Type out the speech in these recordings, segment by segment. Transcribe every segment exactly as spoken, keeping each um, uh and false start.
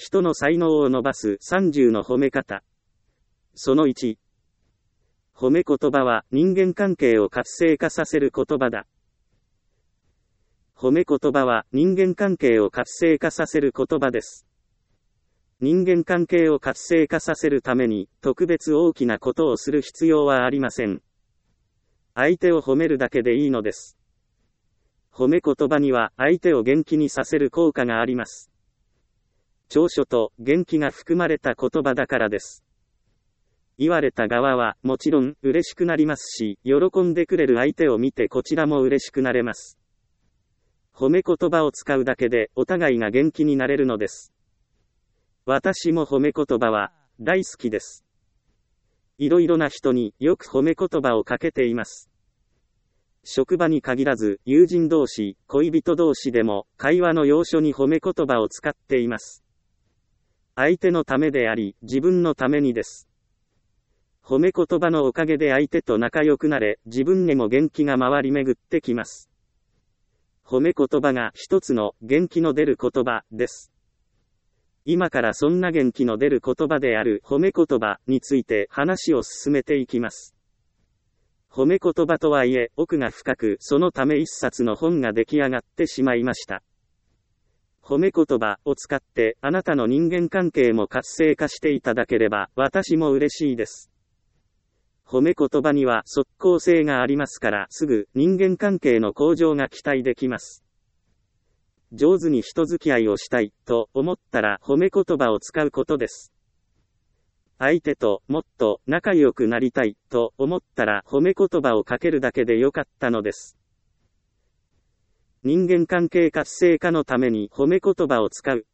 人の才能を伸ばすさんじゅうの褒め方。そのいち。褒め言葉は人間関係を活性化させる言葉だ。褒め言葉は人間関係を活性化させる言葉です。人間関係を活性化させるために特別大きなことをする必要はありません。相手を褒めるだけでいいのです。褒め言葉には相手を元気にさせる効果があります。長所と元気が含まれた言葉だからです。言われた側はもちろん嬉しくなりますし、喜んでくれる相手を見てこちらも嬉しくなれます。褒め言葉を使うだけでお互いが元気になれるのです。私も褒め言葉は大好きです。いろいろな人によく褒め言葉をかけています。職場に限らず友人同士、恋人同士でも会話の要所に褒め言葉を使っています。相手のためであり自分のためにです。褒め言葉のおかげで相手と仲良くなれ、自分にも元気が回り巡ってきます。褒め言葉が一つの元気の出る言葉です。今からそんな元気の出る言葉である褒め言葉について話を進めていきます。褒め言葉とはいえ奥が深く、そのため一冊の本が出来上がってしまいました。褒め言葉を使ってあなたの人間関係も活性化していただければ私も嬉しいです。褒め言葉には即効性がありますからすぐ人間関係の向上が期待できます。上手に人付き合いをしたいと思ったら褒め言葉を使うことです。相手ともっと仲良くなりたいと思ったら褒め言葉をかけるだけでよかったのです。人間関係活性化のために褒め言葉を使う。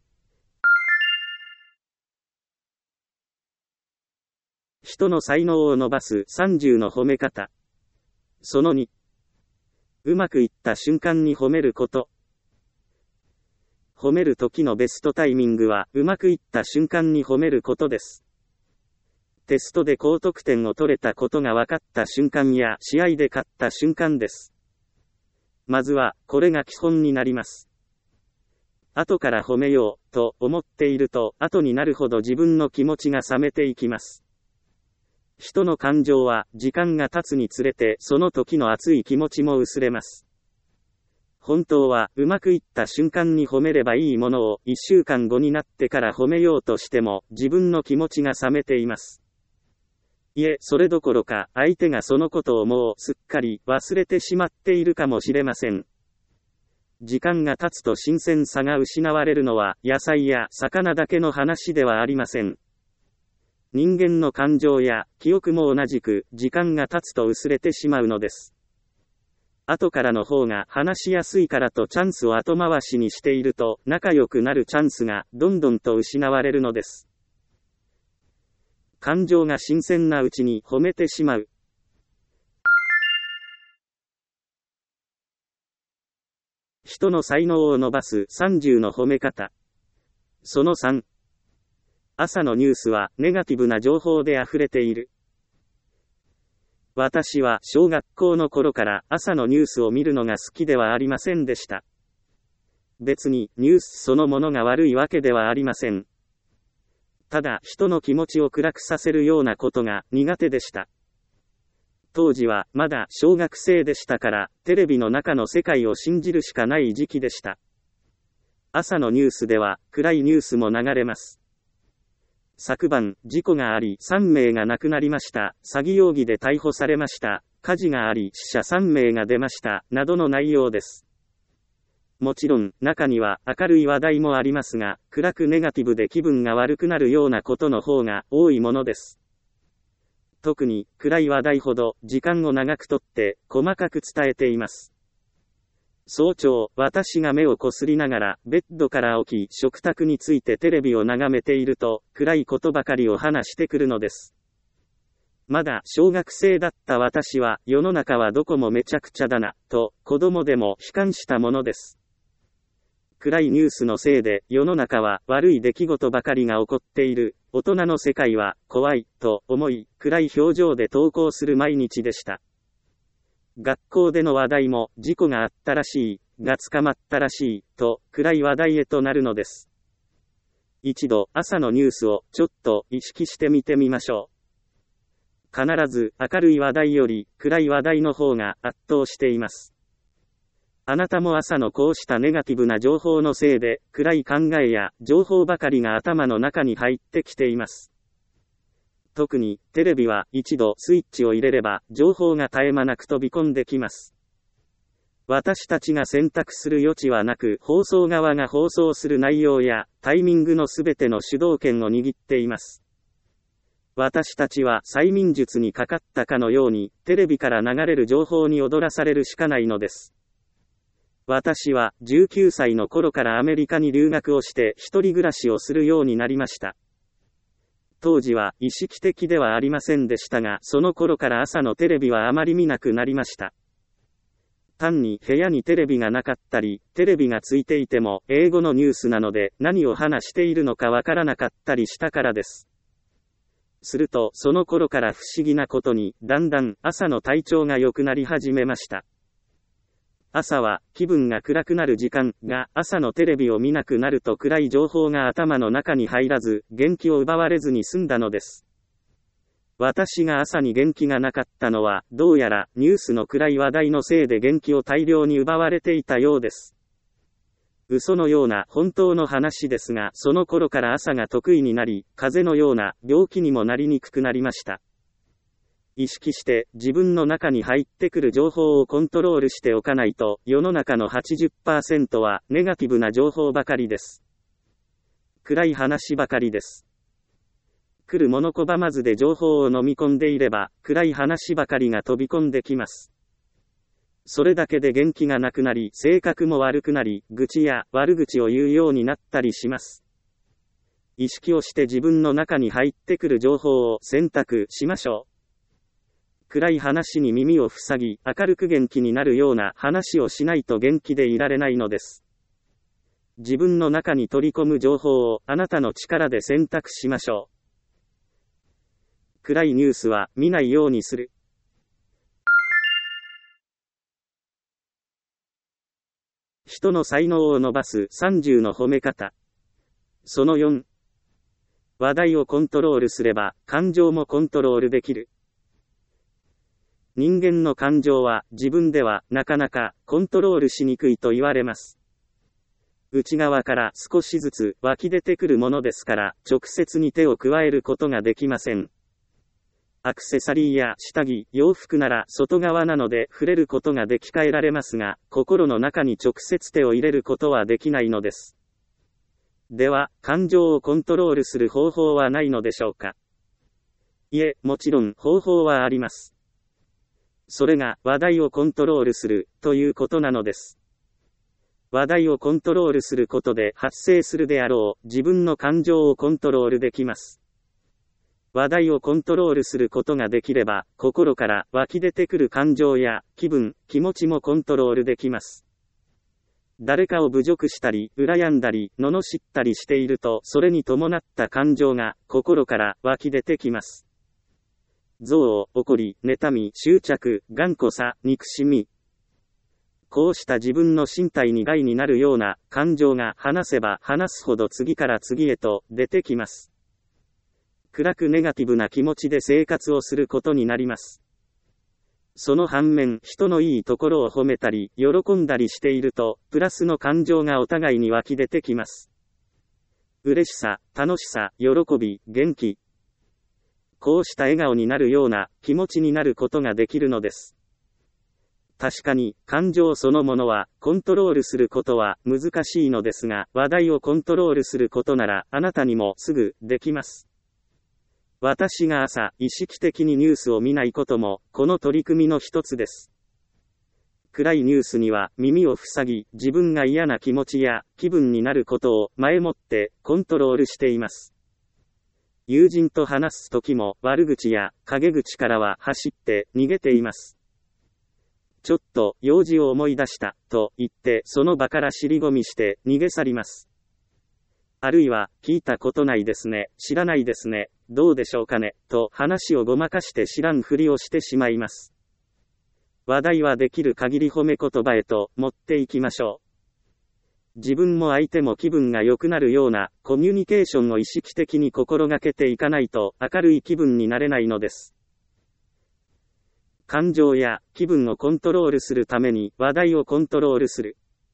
人の才能を伸ばすさんじゅうの褒め方。そのに。うまくいった瞬間に褒めること。褒める時のベストタイミングはうまくいった瞬間に褒めることです。テストで高得点を取れたことが分かった瞬間や試合で勝った瞬間です。まずはこれが基本になります。後から褒めようと思っていると後になるほど自分の気持ちが冷めていきます。人の感情は時間が経つにつれてその時の熱い気持ちも薄れます。本当はうまくいった瞬間に褒めればいいものをいっしゅうかんごになってから褒めようとしても自分の気持ちが冷めています。いえ、それどころか相手がそのことをもうすっかり忘れてしまっているかもしれません。時間が経つと新鮮さが失われるのは野菜や魚だけの話ではありません。人間の感情や記憶も同じく時間が経つと薄れてしまうのです。後からの方が話しやすいからとチャンスを後回しにしていると仲良くなるチャンスがどんどんと失われるのです。感情が新鮮なうちに褒めてしまう。人の才能を伸ばすさんじゅうの褒め方。そのさん。朝のニュースはネガティブな情報で溢れている。私は小学校の頃から朝のニュースを見るのが好きではありませんでした。別にニュースそのものが悪いわけではありません。ただ人の気持ちを暗くさせるようなことが苦手でした。当時はまだ小学生でしたからテレビの中の世界を信じるしかない時期でした。朝のニュースでは暗いニュースも流れます。昨晩、事故がありさんめいが亡くなりました。詐欺容疑で逮捕されました。火事があり死者さんめいが出ました。などの内容です。もちろん、中には明るい話題もありますが、暗くネガティブで気分が悪くなるようなことの方が多いものです。特に、暗い話題ほど時間を長くとって細かく伝えています。早朝、私が目をこすりながらベッドから起き食卓についてテレビを眺めていると暗いことばかりを話してくるのです。まだ小学生だった私は世の中はどこもめちゃくちゃだなと子供でも悲観したものです。暗いニュースのせいで世の中は悪い出来事ばかりが起こっている。大人の世界は怖いと思い暗い表情で投稿する毎日でした。学校での話題も事故があったらしい、が捕まったらしい、と暗い話題へとなるのです。 一度朝のニュースをちょっと意識してみてみましょう。必ず明るい話題より暗い話題の方が圧倒しています。あなたも朝のこうしたネガティブな情報のせいで暗い考えや情報ばかりが頭の中に入ってきています。特にテレビは一度スイッチを入れれば情報が絶え間なく飛び込んできます。私たちが選択する余地はなく、放送側が放送する内容やタイミングのすべての主導権を握っています。私たちは催眠術にかかったかのように、テレビから流れる情報に踊らされるしかないのです。私はじゅうきゅうさいの頃からアメリカに留学をして一人暮らしをするようになりました。当時は意識的ではありませんでしたが、その頃から朝のテレビはあまり見なくなりました。単に部屋にテレビがなかったり、テレビがついていても英語のニュースなので何を話しているのかわからなかったりしたからです。するとその頃から不思議なことに、だんだん朝の体調が良くなり始めました。朝は気分が暗くなる時間が、朝のテレビを見なくなると暗い情報が頭の中に入らず、元気を奪われずに済んだのです。私が朝に元気がなかったのは、どうやらニュースの暗い話題のせいで元気を大量に奪われていたようです。嘘のような本当の話ですが、その頃から朝が得意になり、風邪のような病気にもなりにくくなりました。意識して自分の中に入ってくる情報をコントロールしておかないと、世の中の はちじゅっパーセント はネガティブな情報ばかりです。暗い話ばかりです。来るもの拒まずで情報を飲み込んでいれば、暗い話ばかりが飛び込んできます。それだけで元気がなくなり、性格も悪くなり、愚痴や悪口を言うようになったりします。意識をして自分の中に入ってくる情報を選択しましょう。暗い話に耳を塞ぎ、明るく元気になるような話をしないと元気でいられないのです。自分の中に取り込む情報をあなたの力で選択しましょう。暗いニュースは見ないようにする。人の才能を伸ばすさんじゅうの褒め方。そのよん。話題をコントロールすれば、感情もコントロールできる。人間の感情は自分ではなかなかコントロールしにくいと言われます。内側から少しずつ湧き出てくるものですから、直接に手を加えることができません。アクセサリーや下着、洋服なら外側なので触れることができ換えられますが、心の中に直接手を入れることはできないのです。では、感情をコントロールする方法はないのでしょうか？いえ、もちろん方法はあります。それが話題をコントロールするということなのです。話題をコントロールすることで発生するであろう自分の感情をコントロールできます。話題をコントロールすることができれば、心から湧き出てくる感情や気分、気持ちもコントロールできます。誰かを侮辱したり、羨んだり、罵ったりしていると、それに伴った感情が心から湧き出てきます。憎悪、怒り、妬み、執着、頑固さ、憎しみ。こうした自分の身体に害になるような感情が話せば話すほど次から次へと出てきます。暗くネガティブな気持ちで生活をすることになります。その反面、人のいいところを褒めたり、喜んだりしていると、プラスの感情がお互いに湧き出てきます。嬉しさ、楽しさ、喜び、元気。こうした笑顔になるような気持ちになることができるのです。確かに、感情そのものはコントロールすることは難しいのですが、話題をコントロールすることならあなたにもすぐできます。私が朝、意識的にニュースを見ないことも、この取り組みの一つです。暗いニュースには耳を塞ぎ、自分が嫌な気持ちや気分になることを前もってコントロールしています。友人と話すときも悪口や陰口からは走って逃げています。ちょっと用事を思い出したと言ってその場から尻込みして逃げ去ります。あるいは聞いたことないですね、知らないですね、どうでしょうかねと話をごまかして知らんふりをしてしまいます。話題はできる限り褒め言葉へと持っていきましょう。 自分も相手も気分が良くなるようなコミュニケーションを意識的に心がけていかないと明るい気分になれないのです。感情や気分をコントロールするために話題をコントロールする。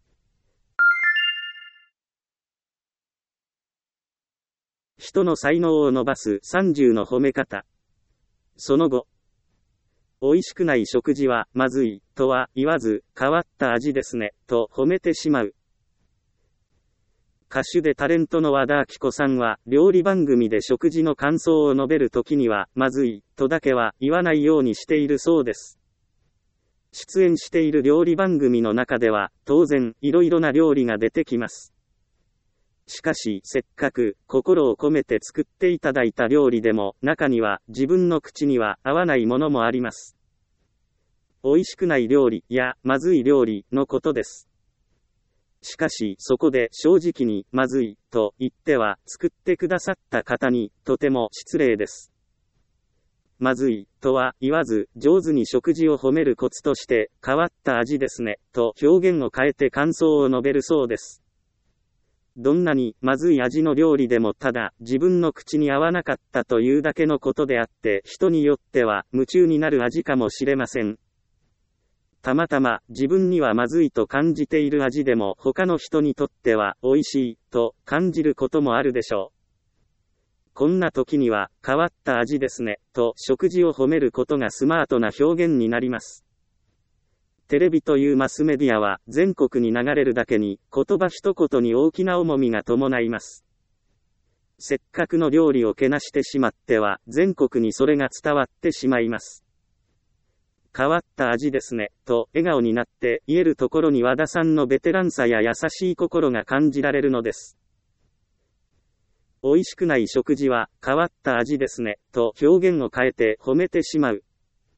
人の才能を伸ばすさんじゅうの褒め方。その後、美味しくない食事はまずいとは言わず、変わった味ですねと褒めてしまう。歌手でタレントの和田アキ子さんは料理番組で食事の感想を述べるときにはまずいとだけは言わないようにしているそうです。出演している料理番組の中では当然いろいろな料理が出てきます。しかしせっかく心を込めて作っていただいた料理でも中には自分の口には合わないものもあります。美味しくない料理やまずい料理のことです。しかしそこで正直にまずいと言っては作ってくださった方にとても失礼です。まずいとは言わず上手に食事を褒めるコツとして変わった味ですねと表現を変えて感想を述べるそうです。どんなにまずい味の料理でもただ自分の口に合わなかったというだけのことであって人によっては夢中になる味かもしれません。たまたま自分にはまずいと感じている味でも他の人にとっては美味しいと感じることもあるでしょう。こんな時には変わった味ですねと食事を褒めることがスマートな表現になります。テレビというマスメディアは全国に流れるだけに言葉一言に大きな重みが伴います。せっかくの料理をけなしてしまっては全国にそれが伝わってしまいます。変わった味ですねと笑顔になって言えるところに和田さんのベテランさや優しい心が感じられるのです。美味しくない食事は変わった味ですねと表現を変えて褒めてしまう。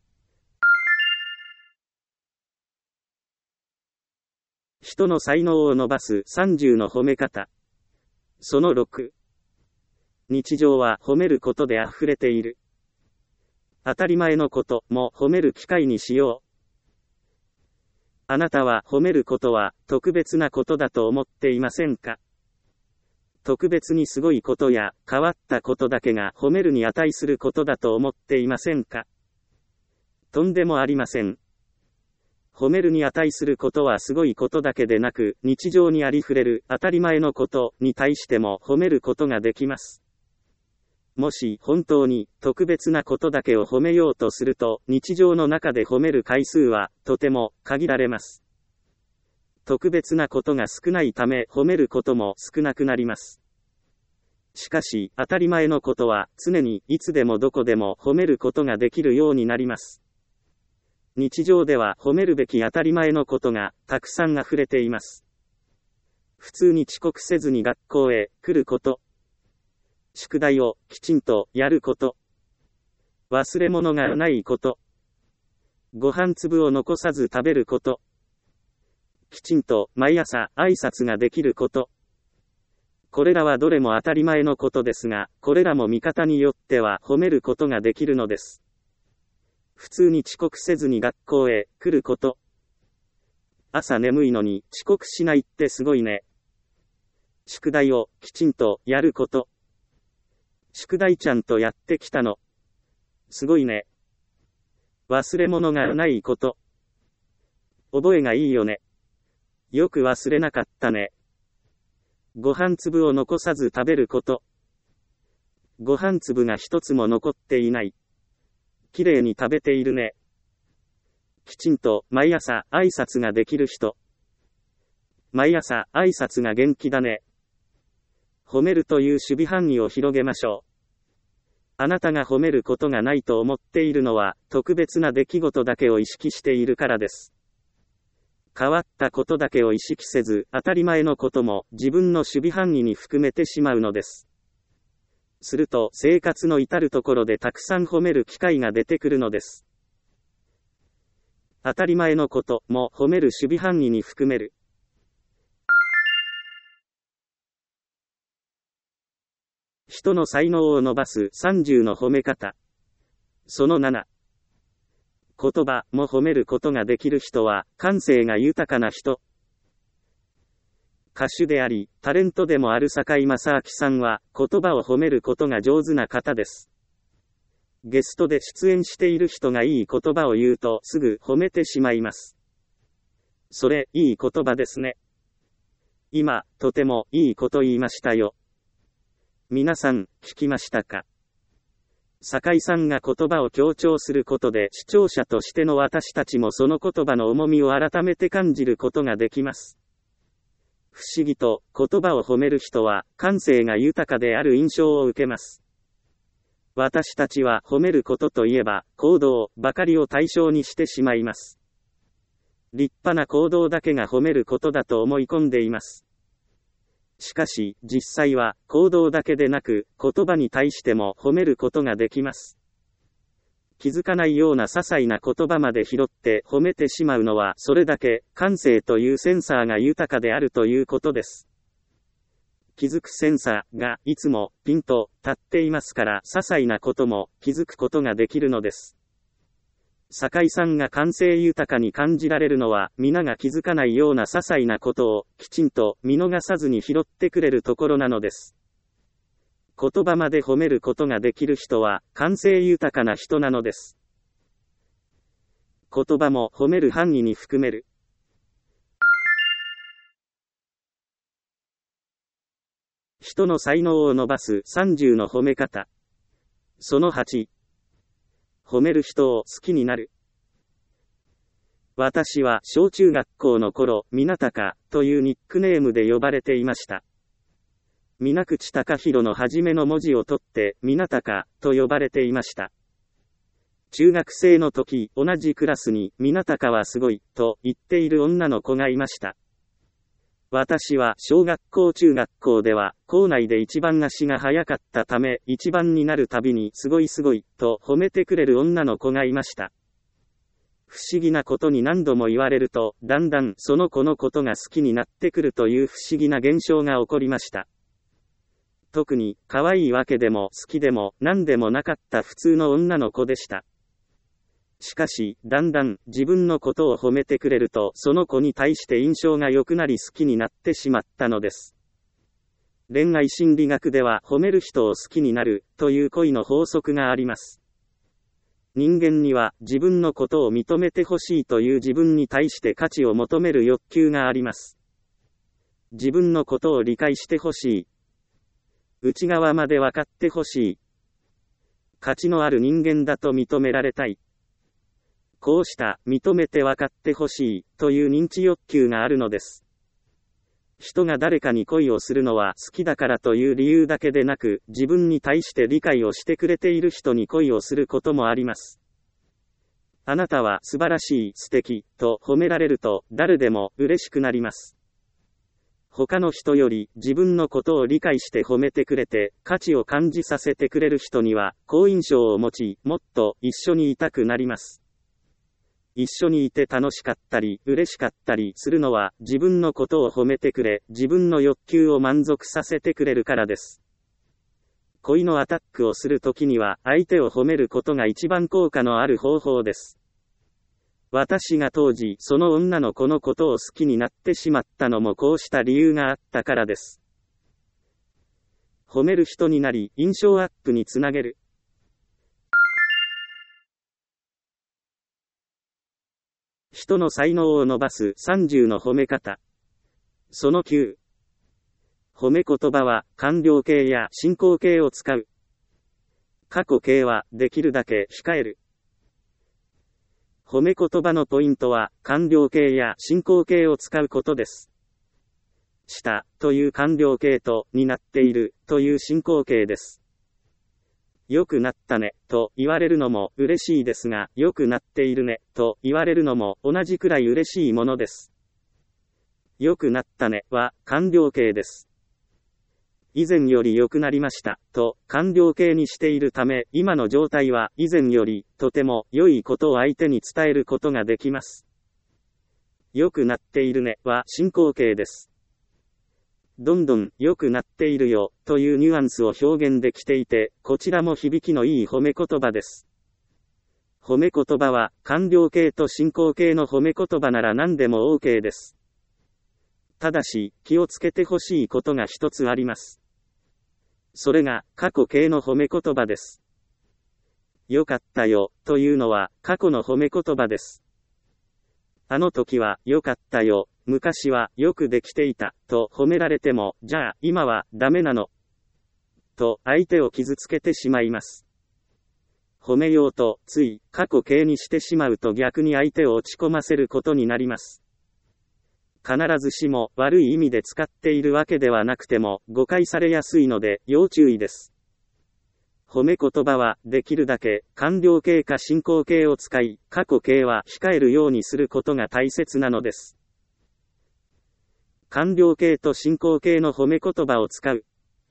人の才能を伸ばすさんじゅうの褒め方。そのろく。日常は褒めることで溢れている。当たり前のことも褒める機会にしよう。あなたは褒めることは特別なことだと思っていませんか？特別にすごいことや変わったことだけが褒めるに値することだと思っていませんか？とんでもありません。褒めるに値することはすごいことだけでなく、日常にありふれる当たり前のことに対しても褒めることができます。もし本当に特別なことだけを褒めようとすると、日常の中で褒める回数はとても限られます。特別なことが少ないため褒めることも少なくなります。しかし当たり前のことは常にいつでもどこでも褒めることができるようになります。日常では褒めるべき当たり前のことがたくさん溢れています。普通に遅刻せずに学校へ来ること。宿題をきちんとやること。忘れ物がないこと。ご飯粒を残さず食べること。きちんと毎朝挨拶ができること。これらはどれも当たり前のことですが、これらも見方によっては褒めることができるのです。普通に遅刻せずに学校へ来ること。朝眠いのに遅刻しないってすごいね。宿題をきちんとやること。宿題ちゃんとやってきたの。すごいね。忘れ物がないこと。覚えがいいよね。よく忘れなかったね。ご飯粒を残さず食べること。ご飯粒が一つも残っていない。きれいに食べているね。きちんと毎朝挨拶ができる人。毎朝挨拶が元気だね。褒めるという守備範囲を広げましょう。あなたが褒めることがないと思っているのは特別な出来事だけを意識しているからです。変わったことだけを意識せず、当たり前のことも自分の守備範囲に含めてしまうのです。すると生活の至るところでたくさん褒める機会が出てくるのです。当たり前のことも褒める守備範囲に含める。人の才能を伸ばすさんじゅうの褒め方。そのなな。言葉も褒めることができる人は感性が豊かな人。 歌手であり、タレントでもある堺正明さんは、言葉を褒めることが上手な方です。ゲストで出演している人がいい言葉を言うと、すぐ褒めてしまいます。それ、いい言葉ですね。今、とてもいいこと言いましたよ。皆さん、聞きましたか？堺さんが言葉を強調することで、視聴者としての私たちもその言葉の重みを改めて感じることができます。不思議と、言葉を褒める人は、感性が豊かである印象を受けます。私たちは褒めることといえば、行動ばかりを対象にしてしまいます。立派な行動だけが褒めることだと思い込んでいます。しかし、実際は、行動だけでなく、言葉に対しても褒めることができます。気づかないような些細な言葉まで拾って褒めてしまうのは、それだけ、感性というセンサーが豊かであるということです。気づくセンサーが、いつも、ピンと、立っていますから、些細なことも、気づくことができるのです。堺さんが感性豊かに感じられるのは、皆が気づかないような些細なことを、きちんと、見逃さずに拾ってくれるところなのです。言葉まで褒めることができる人は、感性豊かな人なのです。言葉も褒める範囲に含める。人の才能を伸ばすさんじゅうの褒め方。そのはち。褒める人を好きになる。私は小中学校の頃、水高というニックネームで呼ばれていました。水口貴弘の初めの文字を取って、水高と呼ばれていました。中学生の時、同じクラスに、水高はすごい、と言っている女の子がいました。私は小学校中学校では、校内で一番足が速かったため、一番になるたびにすごいすごい、と褒めてくれる女の子がいました。不思議なことに何度も言われると、だんだんその子のことが好きになってくるという不思議な現象が起こりました。特に、可愛いわけでも好きでも何でもなかった普通の女の子でした。しかし、だんだん自分のことを褒めてくれると、その子に対して印象が良くなり好きになってしまったのです。恋愛心理学では、褒める人を好きになるという恋の法則があります。人間には自分のことを認めてほしいという自分に対して価値を求める欲求があります。自分のことを理解してほしい。内側まで分かってほしい。価値のある人間だと認められたい。こうした認めて分かってほしいという認知欲求があるのです。人が誰かに恋をするのは好きだからという理由だけでなく、自分に対して理解をしてくれている人に恋をすることもあります。あなたは素晴らしい、素敵と褒められると誰でも嬉しくなります。他の人より自分のことを理解して褒めてくれて価値を感じさせてくれる人には好印象を持ち、もっと一緒にいたくなります。一緒にいて楽しかったり嬉しかったりするのは自分のことを褒めてくれ、自分の欲求を満足させてくれるからです。恋のアタックをするときには相手を褒めることが一番効果のある方法です。私が当時その女の子のことを好きになってしまったのもこうした理由があったからです。褒める人になり印象アップにつなげる。人の才能を伸ばすさんじゅうの褒め方。そのきゅう。褒め言葉は完了形や進行形を使う。過去形はできるだけ控える。褒め言葉のポイントは完了形や進行形を使うことです。したという完了形とになっているという進行形です。良くなったねと言われるのも嬉しいですが、良くなっているねと言われるのも同じくらい嬉しいものです。良くなったねは完了形です。以前より良くなりましたと完了形にしているため、今の状態は以前よりとても良いことを相手に伝えることができます。良くなっているねは進行形です。どんどん良くなっているよというニュアンスを表現できていて、こちらも響きのいい褒め言葉です。褒め言葉は完了形と進行形の褒め言葉なら何でも OK です。 ただし、気をつけてほしいことが一つあります。それが、過去形の褒め言葉です。よかったよ、というのは、過去の褒め言葉です。あの時は、よかったよ、昔は、よくできていた、と褒められても、じゃあ、今は、ダメなの。と、相手を傷つけてしまいます。褒めようと、つい、過去形にしてしまうと逆に相手を落ち込ませることになります。必ずしも、悪い意味で使っているわけではなくても、誤解されやすいので、要注意です。褒め言葉は、できるだけ、完了形か進行形を使い、過去形は控えるようにすることが大切なのです。完了形と進行形の褒め言葉を使う。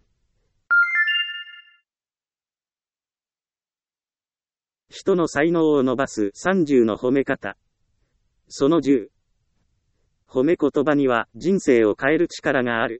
人の才能を伸ばすさんじゅうの褒め方。そのじゅう。褒め言葉には人生を変える力がある。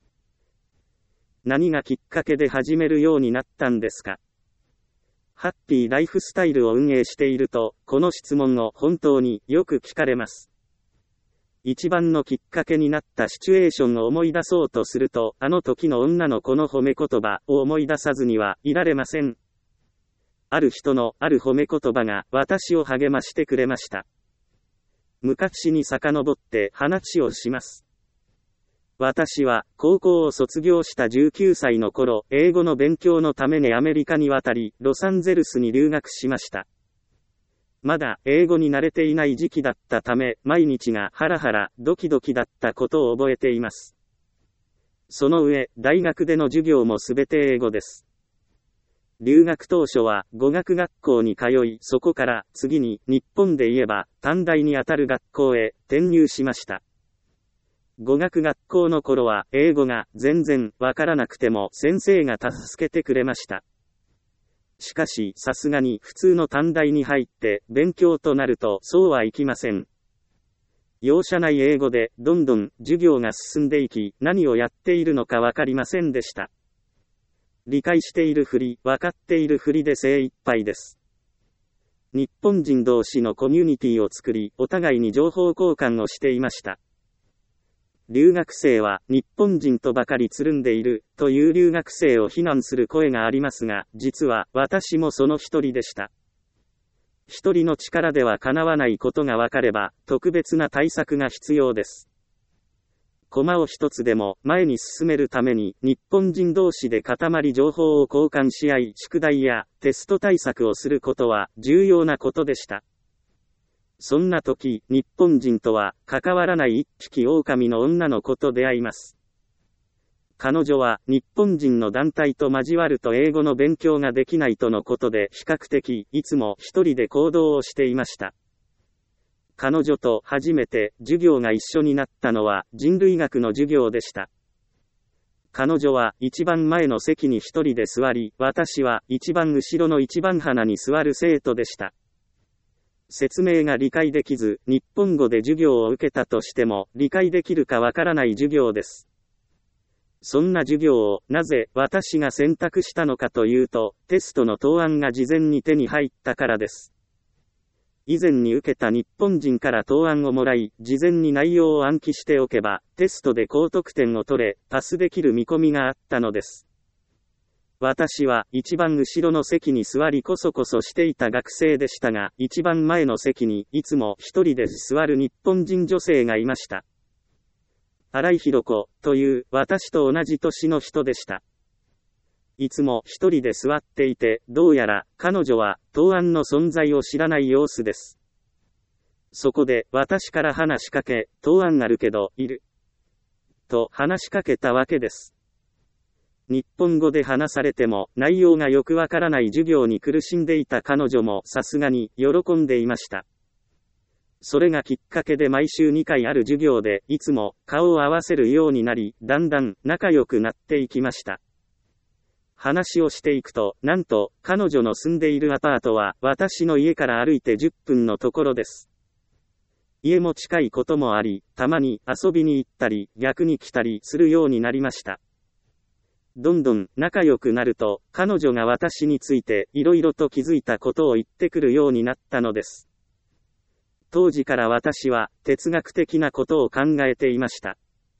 何がきっかけで始めるようになったんですか？ハッピーライフスタイルを運営していると、この質問を本当によく聞かれます。一番のきっかけになったシチュエーションを思い出そうとすると、あの時の女の子の褒め言葉を思い出さずにはいられません。ある人のある褒め言葉が私を励ましてくれました。昔に遡って話をします。私は高校を卒業したじゅうきゅうさいの頃、英語の勉強のためにアメリカに渡り、ロサンゼルスに留学しました。まだ英語に慣れていない時期だったため、毎日がハラハラ、ドキドキだったことを覚えています。その上、大学での授業もすべて英語です。留学当初は語学学校に通い、そこから次に日本で言えば短大にあたる学校へ転入しました。語学学校の頃は英語が全然わからなくても先生が助けてくれました。しかしさすがに普通の短大に入って勉強となるとそうはいきません。容赦ない英語でどんどん授業が進んでいき、何をやっているのかわかりませんでした。理解しているふり、分かっているふりで精一杯です。日本人同士のコミュニティを作り、お互いに情報交換をしていました。留学生は日本人とばかりつるんでいるという留学生を非難する声がありますが、実は私もその一人でした。一人の力では叶わないことが分かれば、特別な対策が必要です。コマを一つでも前に進めるために日本人同士で固まり情報を交換し合い、宿題やテスト対策をすることは重要なことでした。そんな時、日本人とは関わらない一匹狼の女の子と出会います。彼女は日本人の団体と交わると英語の勉強ができないとのことで比較的いつも一人で行動をしていました。彼女と初めて授業が一緒になったのは人類学の授業でした。彼女は一番前の席に一人で座り、私は一番後ろの一番鼻に座る生徒でした。説明が理解できず、日本語で授業を受けたとしても、理解できるかわからない授業です。そんな授業をなぜ私が選択したのかというと、テストの答案が事前に手に入ったからです。以前に受けた日本人から答案をもらい、事前に内容を暗記しておけば、テストで高得点を取れ、パスできる見込みがあったのです。私は一番後ろの席に座りこそこそしていた学生でしたが、一番前の席にいつも一人で座る日本人女性がいました。新井弘子という私と同じ年の人でした。いつも一人で座っていて、どうやら彼女は答案の存在を知らない様子です。そこで私から話しかけ、答案あるけど、いる。と話しかけたわけです。日本語で話されても内容がよくわからない授業に苦しんでいた彼女もさすがに喜んでいました。それがきっかけで毎週にかいある授業でいつも顔を合わせるようになり、だんだん仲良くなっていきました。話をしていくと、なんと彼女の住んでいるアパートは私の家から歩いてじゅっぷんのところです。家も近いこともあり、たまに遊びに行ったり逆に来たりするようになりました。どんどん仲良くなると、彼女が私についていろいろと気づいたことを言ってくるようになったのです。当時から私は哲学的なことを考えていました。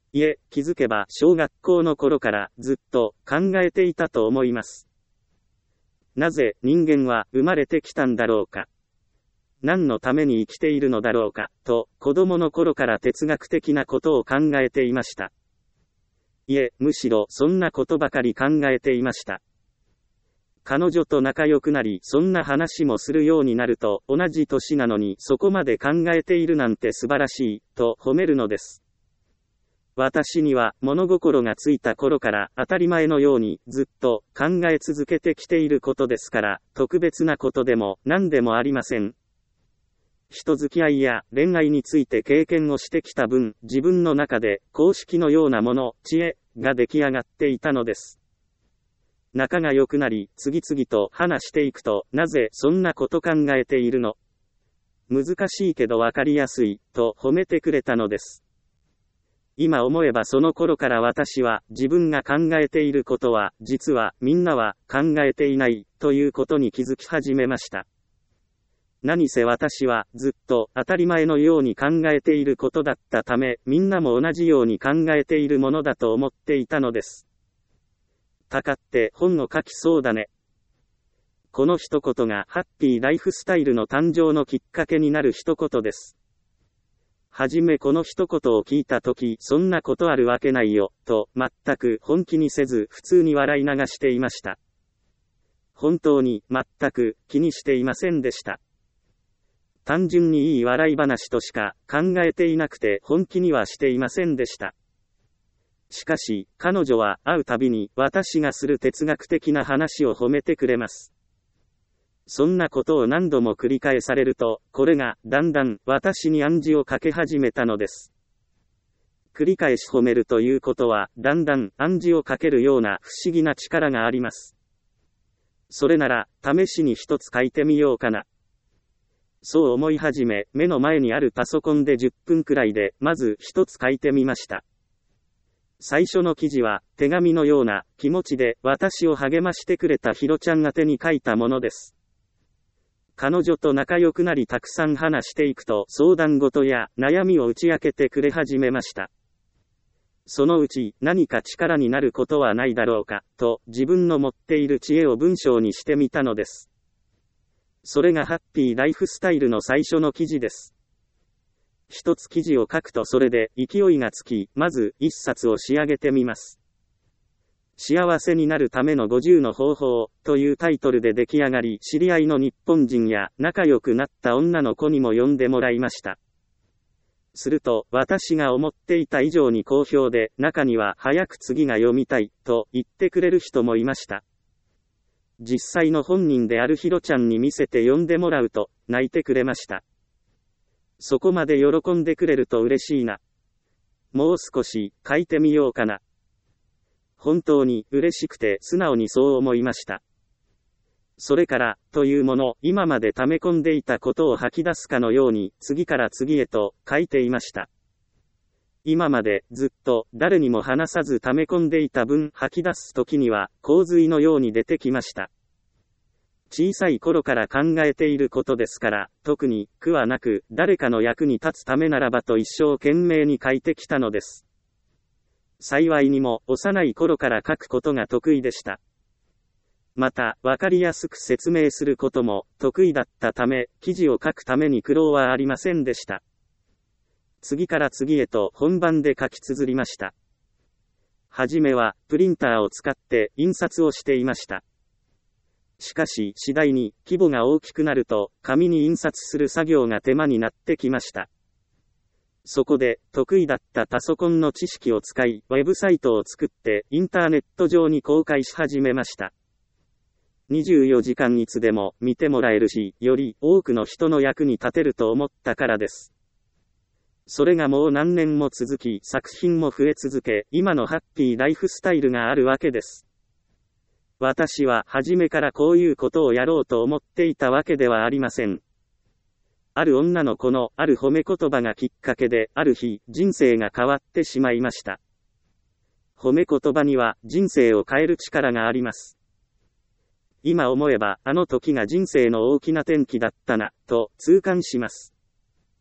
いえ、気づけば小学校の頃からずっと考えていたと思います。なぜ人間は生まれてきたんだろうか。何のために生きているのだろうか、と子供の頃から哲学的なことを考えていました。いえ、むしろそんなことばかり考えていました。彼女と仲良くなり、そんな話もするようになると、同じ年なのにそこまで考えているなんて素晴らしい、と褒めるのです。私には物心がついた頃から当たり前のようにずっと考え続けてきていることですから、特別なことでも何でもありません。人付き合いや恋愛について経験をしてきた分、自分の中で公式のようなもの、知恵が出来上がっていたのです。仲が良くなり、次々と話していくと、なぜそんなこと考えているの？難しいけどわかりやすい、と褒めてくれたのです。今思えばその頃から私は自分が考えていることは、実はみんなは考えていない、ということに気づき始めました。何せ私はずっと当たり前のように考えていることだったため、みんなも同じように考えているものだと思っていたのです。たかって本を書きそうだね。この一言がハッピーライフスタイルの誕生のきっかけになる一言です。はじめこの一言を聞いたとき、そんなことあるわけないよ、と全く本気にせず普通に笑い流していました。本当に全く気にしていませんでした。単純にいい笑い話としか考えていなくて本気にはしていませんでした。しかし、彼女は会うたびに私がする哲学的な話を褒めてくれます。そんなことを何度も繰り返されると、これがだんだん私に暗示をかけ始めたのです。繰り返し褒めるということは、だんだん暗示をかけるような不思議な力があります。それなら、試しに一つ書いてみようかな。そう思い始め、目の前にあるパソコンでじゅっぷんくらいで、まず一つ書いてみました。最初の記事は、手紙のような気持ちで私を励ましてくれたひろちゃん宛てに書いたものです。彼女と仲良くなりたくさん話していくと、相談事や悩みを打ち明けてくれ始めました。そのうち、何か力になることはないだろうか、と自分の持っている知恵を文章にしてみたのです。それがハッピーライフスタイルの最初の記事です。一つ記事を書くとそれで勢いがつき、まず一冊を仕上げてみます。幸せになるためのごじゅうの方法というタイトルで出来上がり、知り合いの日本人や仲良くなった女の子にも読んでもらいました。すると、私が思っていた以上に好評で、中には早く次が読みたいと言ってくれる人もいました。実際の本人であるひろちゃんに見せて読んでもらうと、泣いてくれました。そこまで喜んでくれると嬉しいな。もう少し書いてみようかな。本当に嬉しくて素直にそう思いました。それから、というもの、今まで溜め込んでいたことを吐き出すかのように、次から次へと書いていました。今までずっと誰にも話さず溜め込んでいた分、吐き出す時には洪水のように出てきました。小さい頃から考えていることですから、特に苦はなく、誰かの役に立つためならばと一生懸命に書いてきたのです。幸いにも幼い頃から書くことが得意でした。また、わかりやすく説明することも得意だったため、記事を書くために苦労はありませんでした。次から次へと本番で書き綴りました。はじめはプリンターを使って印刷をしていました。しかし次第に規模が大きくなると紙に印刷する作業が手間になってきました。そこで得意だったパソコンの知識を使いウェブサイトを作ってインターネット上に公開し始めました。にじゅうよじかんいつでも見てもらえるし、より多くの人の役に立てると思ったからです。それがもう何年も続き、作品も増え続け、今のハッピーライフスタイルがあるわけです。私は初めからこういうことをやろうと思っていたわけではありません。ある女の子のある褒め言葉がきっかけで、ある日、人生が変わってしまいました。褒め言葉には人生を変える力があります。今思えば、あの時が人生の大きな転機だったな、と痛感します。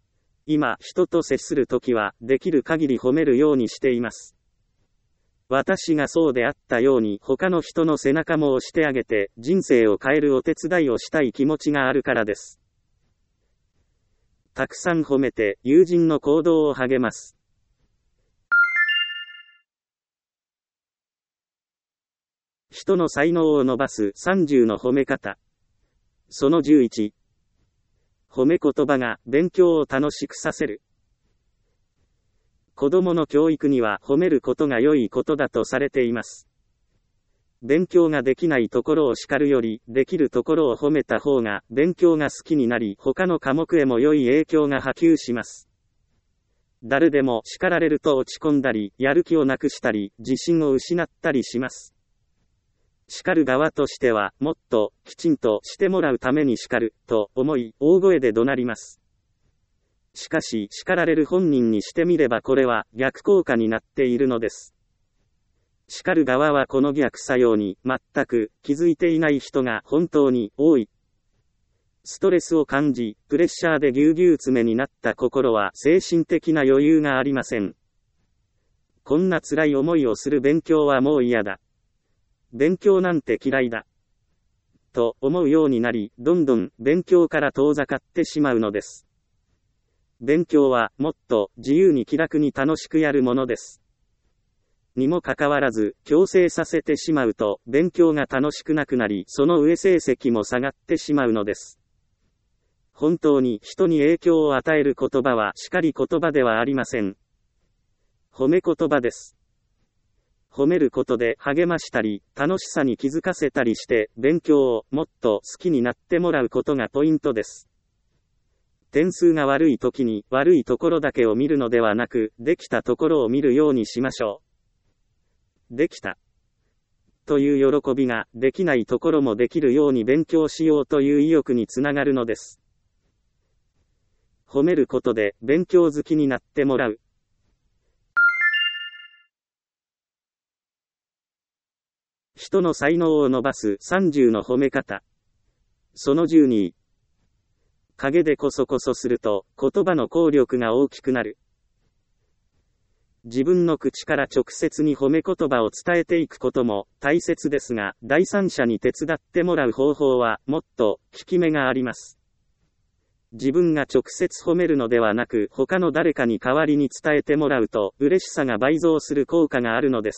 今、人と接するときは、できる限り褒めるようにしています。私がそうであったように、他の人の背中も押してあげて、人生を変えるお手伝いをしたい気持ちがあるからです。たくさん褒めて、友人の行動を励ます。人の才能を伸ばすさんじゅうの褒め方。そのじゅういち。褒め言葉が勉強を楽しくさせる。子供の教育には褒めることが良いことだとされています。勉強ができないところを叱るより、できるところを褒めた方が勉強が好きになり、他の科目へも良い影響が波及します。誰でも叱られると落ち込んだり、やる気をなくしたり、自信を失ったりします。叱る側としては、もっときちんとしてもらうために叱ると思い、大声で怒鳴ります。しかし、叱られる本人にしてみればこれは逆効果になっているのです。叱る側はこの逆作用に全く気づいていない人が本当に多い。ストレスを感じ、プレッシャーでぎゅうぎゅう詰めになった心は精神的な余裕がありません。こんな辛い思いをする勉強はもう嫌だ。勉強なんて嫌いだ。と思うようになり、どんどん勉強から遠ざかってしまうのです。勉強はもっと自由に気楽に楽しくやるものです。にもかかわらず、強制させてしまうと、勉強が楽しくなくなり、その上成績も下がってしまうのです。本当に人に影響を与える言葉は、叱り言葉ではありません。褒め言葉です。褒めることで励ましたり、楽しさに気づかせたりして、勉強をもっと好きになってもらうことがポイントです。点数が悪い時に悪いところだけを見るのではなく、できたところを見るようにしましょう。できた。という喜びが、できないところもできるように勉強しようという意欲につながるのです。褒めることで勉強好きになってもらう。人の才能を伸ばすさんじゅうの褒め方。そのじゅうに。陰でこそこそすると、言葉の効力が大きくなる。自分の口から直接に褒め言葉を伝えていくことも大切ですが、第三者に手伝ってもらう方法はもっと効き目があります。自分が直接褒めるのではなく、他の誰かに代わりに伝えてもらうと、嬉しさが倍増する効果があるのです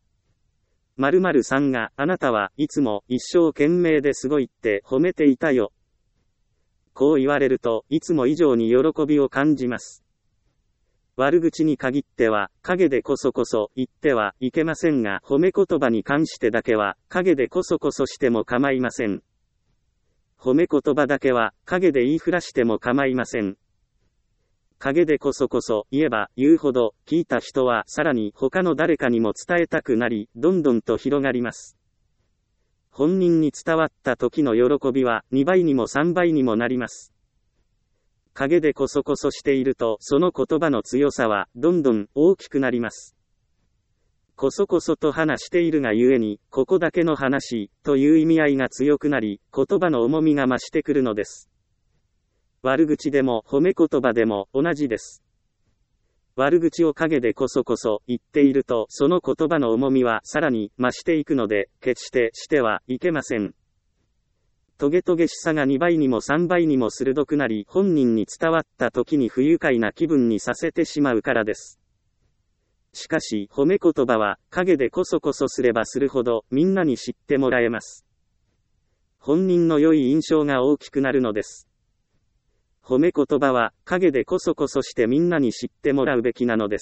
。〇〇さんが、あなたはいつも一生懸命ですごいって褒めていたよ。こう言われると、いつも以上に喜びを感じます。悪口に限っては、陰でこそこそ言ってはいけませんが、褒め言葉に関してだけは、陰でこそこそしても構いません。褒め言葉だけは、陰で言いふらしても構いません。陰でこそこそ言えば言うほど、聞いた人はさらに他の誰かにも伝えたくなり、どんどんと広がります。本人に伝わった時の喜びはにばいにもさんばいにもなります。陰でこそこそしていると、その言葉の強さはどんどん大きくなります。こそこそと話しているがゆえに、ここだけの話という意味合いが強くなり、言葉の重みが増してくるのです。悪口でも褒め言葉でも同じです。悪口を陰でこそこそ言っていると、その言葉の重みはさらに増していくので、決してしてはいけません。トゲトゲしさがにばいにもさんばいにも鋭くなり、本人に伝わった時に不愉快な気分にさせてしまうからです。しかし、褒め言葉は陰でこそこそすればするほどみんなに知ってもらえます。本人の良い印象が大きくなるのです。褒め言葉は陰でこそこそしてみんなに知ってもらうべきなのです。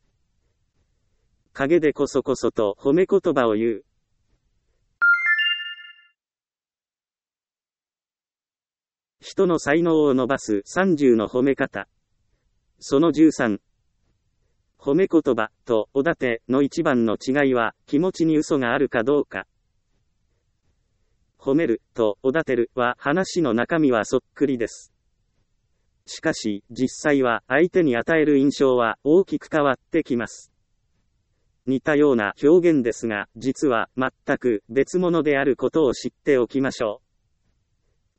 陰でこそこそと褒め言葉を言う。人の才能を伸ばすさんじゅうの褒め方。そのじゅうさん。褒め言葉とおだての一番の違いは、気持ちに嘘があるかどうか。褒めるとおだてるは話の中身はそっくりです。しかし、実際は相手に与える印象は大きく変わってきます。似たような表現ですが、実は全く別物であることを知っておきましょう。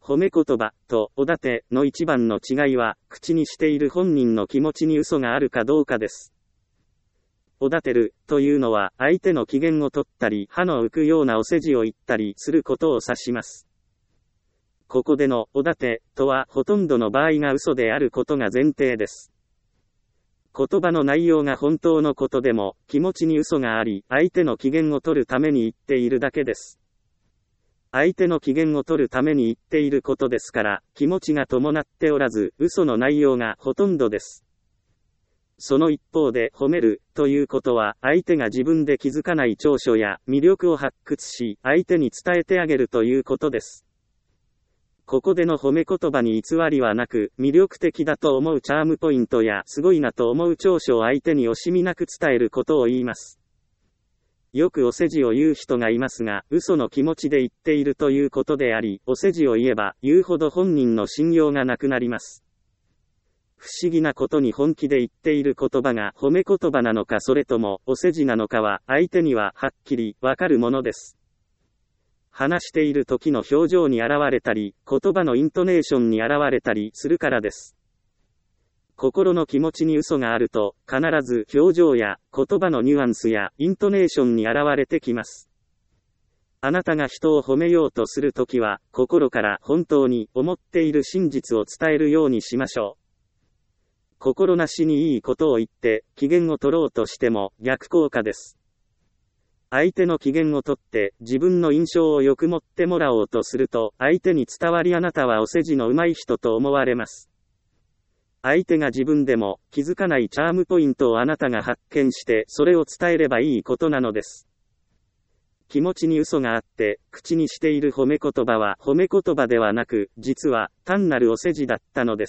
褒め言葉とおだての一番の違いは、口にしている本人の気持ちに嘘があるかどうかです。おだてるというのは、相手の機嫌を取ったり、歯の浮くようなお世辞を言ったりすることを指します。ここでのおだてとは、ほとんどの場合が嘘であることが前提です。言葉の内容が本当のことでも、気持ちに嘘があり、相手の機嫌を取るために言っているだけです。相手の機嫌を取るために言っていることですから、気持ちが伴っておらず、嘘の内容がほとんどです。その一方で、褒めるということは、相手が自分で気づかない長所や魅力を発掘し、相手に伝えてあげるということです。ここでの褒め言葉に偽りはなく、魅力的だと思うチャームポイントやすごいなと思う長所を相手に惜しみなく伝えることを言います。よくお世辞を言う人がいますが、嘘の気持ちで言っているということであり、お世辞を言えば言うほど本人の信用がなくなります。不思議なことに本気で言っている言葉が褒め言葉なのかそれともお世辞なのかは相手にははっきりわかるものです。話している時の表情に現れたり、言葉のイントネーションに現れたりするからです。心の気持ちに嘘があると、必ず表情や言葉のニュアンスやイントネーションに現れてきます。あなたが人を褒めようとするときは、心から本当に思っている真実を伝えるようにしましょう。心なしにいいことを言って、機嫌を取ろうとしても逆効果です。相手の機嫌を取って自分の印象を良く持ってもらおうとすると、相手に伝わりあなたはお世辞の上手い人と思われます。相手が自分でも気づかないチャームポイントをあなたが発見して、それを伝えればいいことなのです。気持ちに嘘があって、口にしている褒め言葉は褒め言葉ではなく、実は単なるお世辞だったのです。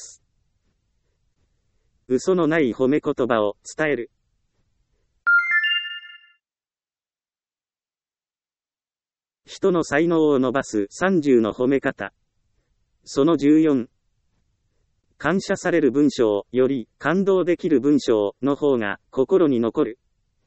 嘘のない褒め言葉を伝える。人の才能を伸ばすさんじゅうの褒め方。そのじゅうよん。感謝される文章より感動できる文章の方が心に残る。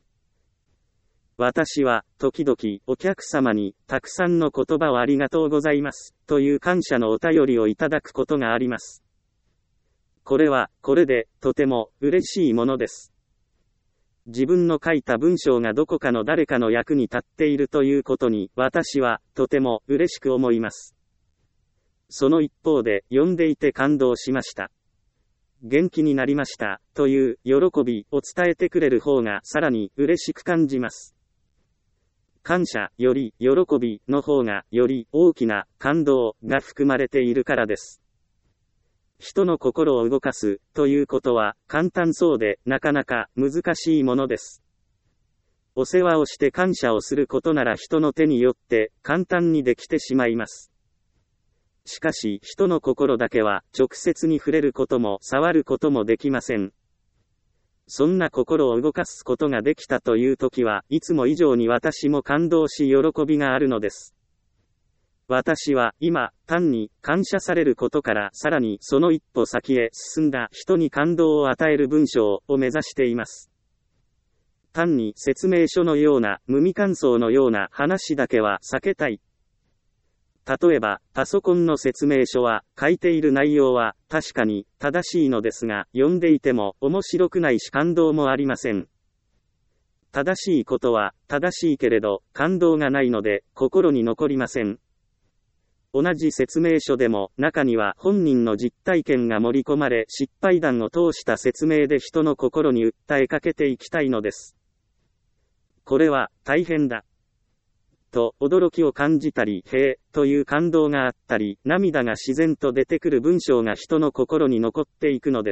私は時々お客様にたくさんの言葉をありがとうございますという感謝のお便りをいただくことがあります。これはこれでとても嬉しいものです。自分の書いた文章がどこかの誰かの役に立っているということに私はとても嬉しく思います。その一方で読んでいて感動しました。元気になりましたという喜びを伝えてくれる方がさらに嬉しく感じます。感謝より喜びの方がより大きな感動が含まれているからです。人の心を動かすということは簡単そうでなかなか難しいものです。お世話をして感謝をすることなら人の手によって簡単にできてしまいます。しかし人の心だけは直接に触れることも触ることもできません。そんな心を動かすことができたという時はいつも以上に私も感動し喜びがあるのです。私は今、単に感謝されることからさらにその一歩先へ進んだ人に感動を与える文章を目指しています。単に説明書のような無味乾燥のような話だけは避けたい。例えば、パソコンの説明書は書いている内容は確かに正しいのですが、読んでいても面白くないし感動もありません。正しいことは正しいけれど感動がないので心に残りません。同じ説明書でも中には本人の実体験が盛り込まれ失敗談を通した説明で人の心に訴えかけていきたいのです。これは大変だと驚きを感じたりへえという感動があったり涙が自然と出てくる文章が人の心に残っていくのです。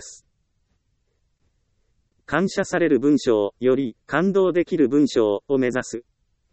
感謝される文章より感動できる文章を目指す。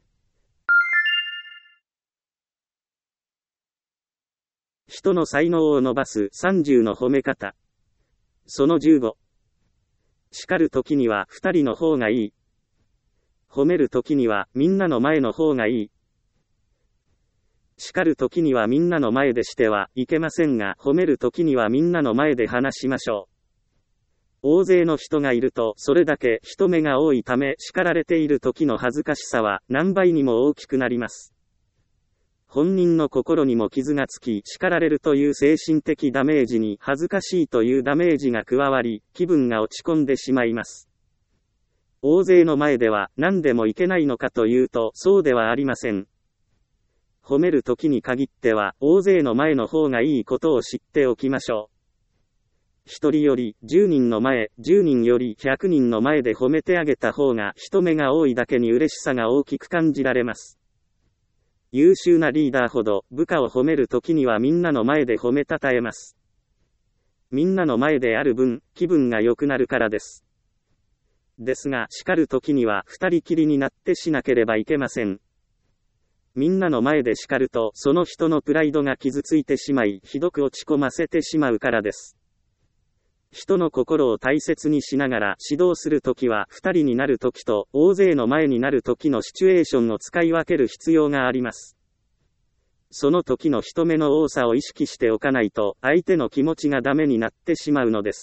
人の才能を伸ばすさんじゅうの褒め方。そのじゅうご。叱るときには二人の方がいい。褒めるときにはみんなの前の方がいい。叱るときにはみんなの前でしてはいけませんが、褒めるときにはみんなの前で話しましょう。大勢の人がいるとそれだけ人目が多いため叱られている時の恥ずかしさは何倍にも大きくなります。 本人の心にも傷がつき、叱られるという精神的ダメージに恥ずかしいというダメージが加わり、気分が落ち込んでしまいます。大勢の前では何でもいけないのかというと、そうではありません。褒める時に限っては、大勢の前の方がいいことを知っておきましょう。一人より十人の前、十人より百人の前で褒めてあげた方が人目が多いだけに嬉しさが大きく感じられます。優秀なリーダーほど部下を褒めるときにはみんなの前で褒めたたえます。みんなの前である分、気分が良くなるからです。ですが、叱るときには二人きりになってしなければいけません。みんなの前で叱ると、その人のプライドが傷ついてしまい、ひどく落ち込ませてしまうからです。人の心を大切にしながら指導するときは、二人になるときと大勢の前になるときのシチュエーションを使い分ける必要があります。その時の人目の多さを意識しておかないと、相手の気持ちがダメになってしまうのです。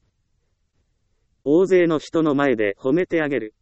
大勢の人の前で褒めてあげる。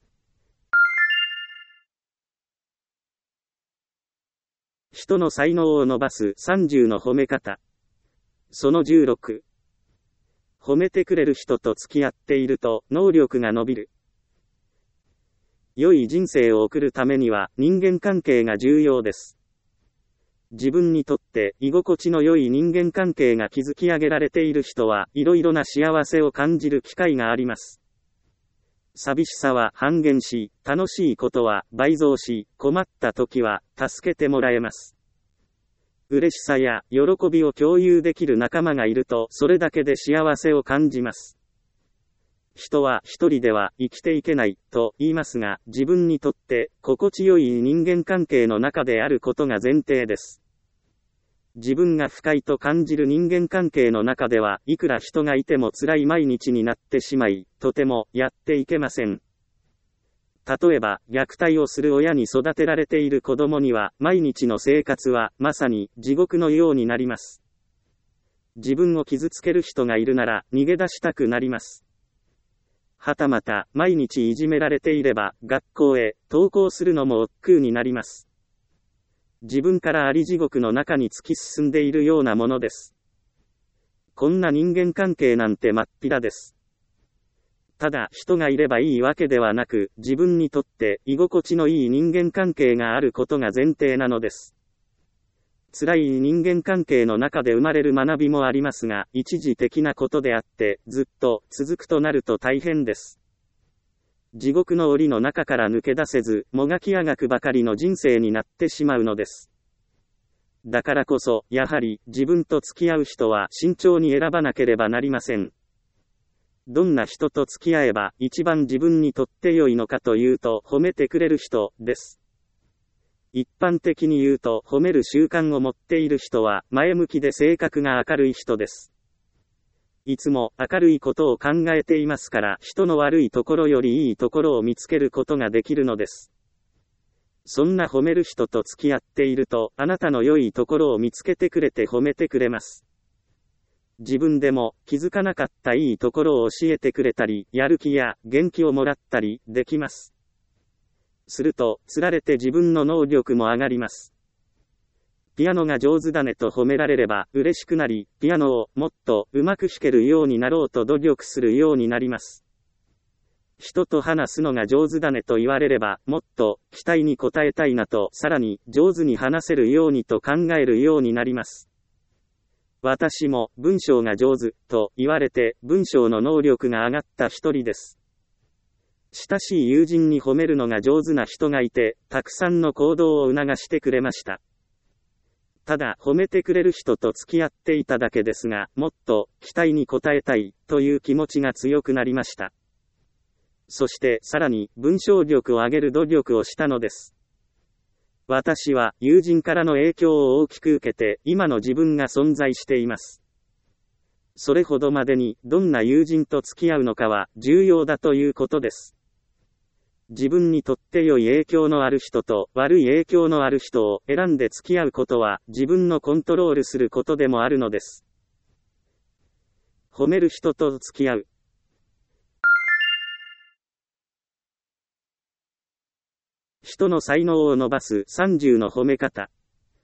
人の才能を伸ばすさんじゅうの褒め方。そのじゅうろく。褒めてくれる人と付き合っていると能力が伸びる。良い人生を送るためには人間関係が重要です。自分にとって居心地の良い人間関係が築き上げられている人はいろいろな幸せを感じる機会があります。寂しさは半減し、楽しいことは倍増し、困った時は助けてもらえます。嬉しさや喜びを共有できる仲間がいると、それだけで幸せを感じます。人は一人では生きていけないと言いますが、自分にとって心地よい人間関係の中であることが前提です。自分が不快と感じる人間関係の中では、いくら人がいても辛い毎日になってしまい、とてもやっていけません。例えば、虐待をする親に育てられている子供には、毎日の生活は、まさに、地獄のようになります。自分を傷つける人がいるなら、逃げ出したくなります。はたまた、毎日いじめられていれば、学校へ、登校するのも億劫になります。自分からあり地獄の中に突き進んでいるようなものです。こんな人間関係なんて真っ平です。ただ、人がいればいいわけではなく、自分にとって居心地のいい人間関係があることが前提なのです。辛い人間関係の中で生まれる学びもありますが、一時的なことであって、ずっと続くとなると大変です。地獄の檻の中から抜け出せず、もがきあがくばかりの人生になってしまうのです。だからこそ、やはり、自分と付き合う人は慎重に選ばなければなりません。どんな人と付き合えば一番自分にとって良いのかというと、褒めてくれる人です。一般的に言うと、褒める習慣を持っている人は前向きで性格が明るい人です。いつも明るいことを考えていますから、人の悪いところよりいいところを見つけることができるのです。そんな褒める人と付き合っていると、あなたの良いところを見つけてくれて褒めてくれます。自分でも気づかなかったいいところを教えてくれたり、やる気や元気をもらったりできます。すると、つられて自分の能力も上がります。ピアノが上手だねと褒められれば嬉しくなり、ピアノをもっとうまく弾けるようになろうと努力するようになります。人と話すのが上手だねと言われれば、もっと期待に応えたいなと、さらに上手に話せるようにと考えるようになります。私も文章が上手と言われて文章の能力が上がった一人です。親しい友人に褒めるのが上手な人がいて、たくさんの行動を促してくれました。ただ、褒めてくれる人と付き合っていただけですが、もっと期待に応えたいという気持ちが強くなりました。そして、さらに文章力を上げる努力をしたのです。私は友人からの影響を大きく受けて、今の自分が存在しています。それほどまでに、どんな友人と付き合うのかは重要だということです。自分にとって良い影響のある人と悪い影響のある人を選んで付き合うことは、自分のコントロールすることでもあるのです。褒める人と付き合う。人の才能を伸ばすさんじゅうの褒め方。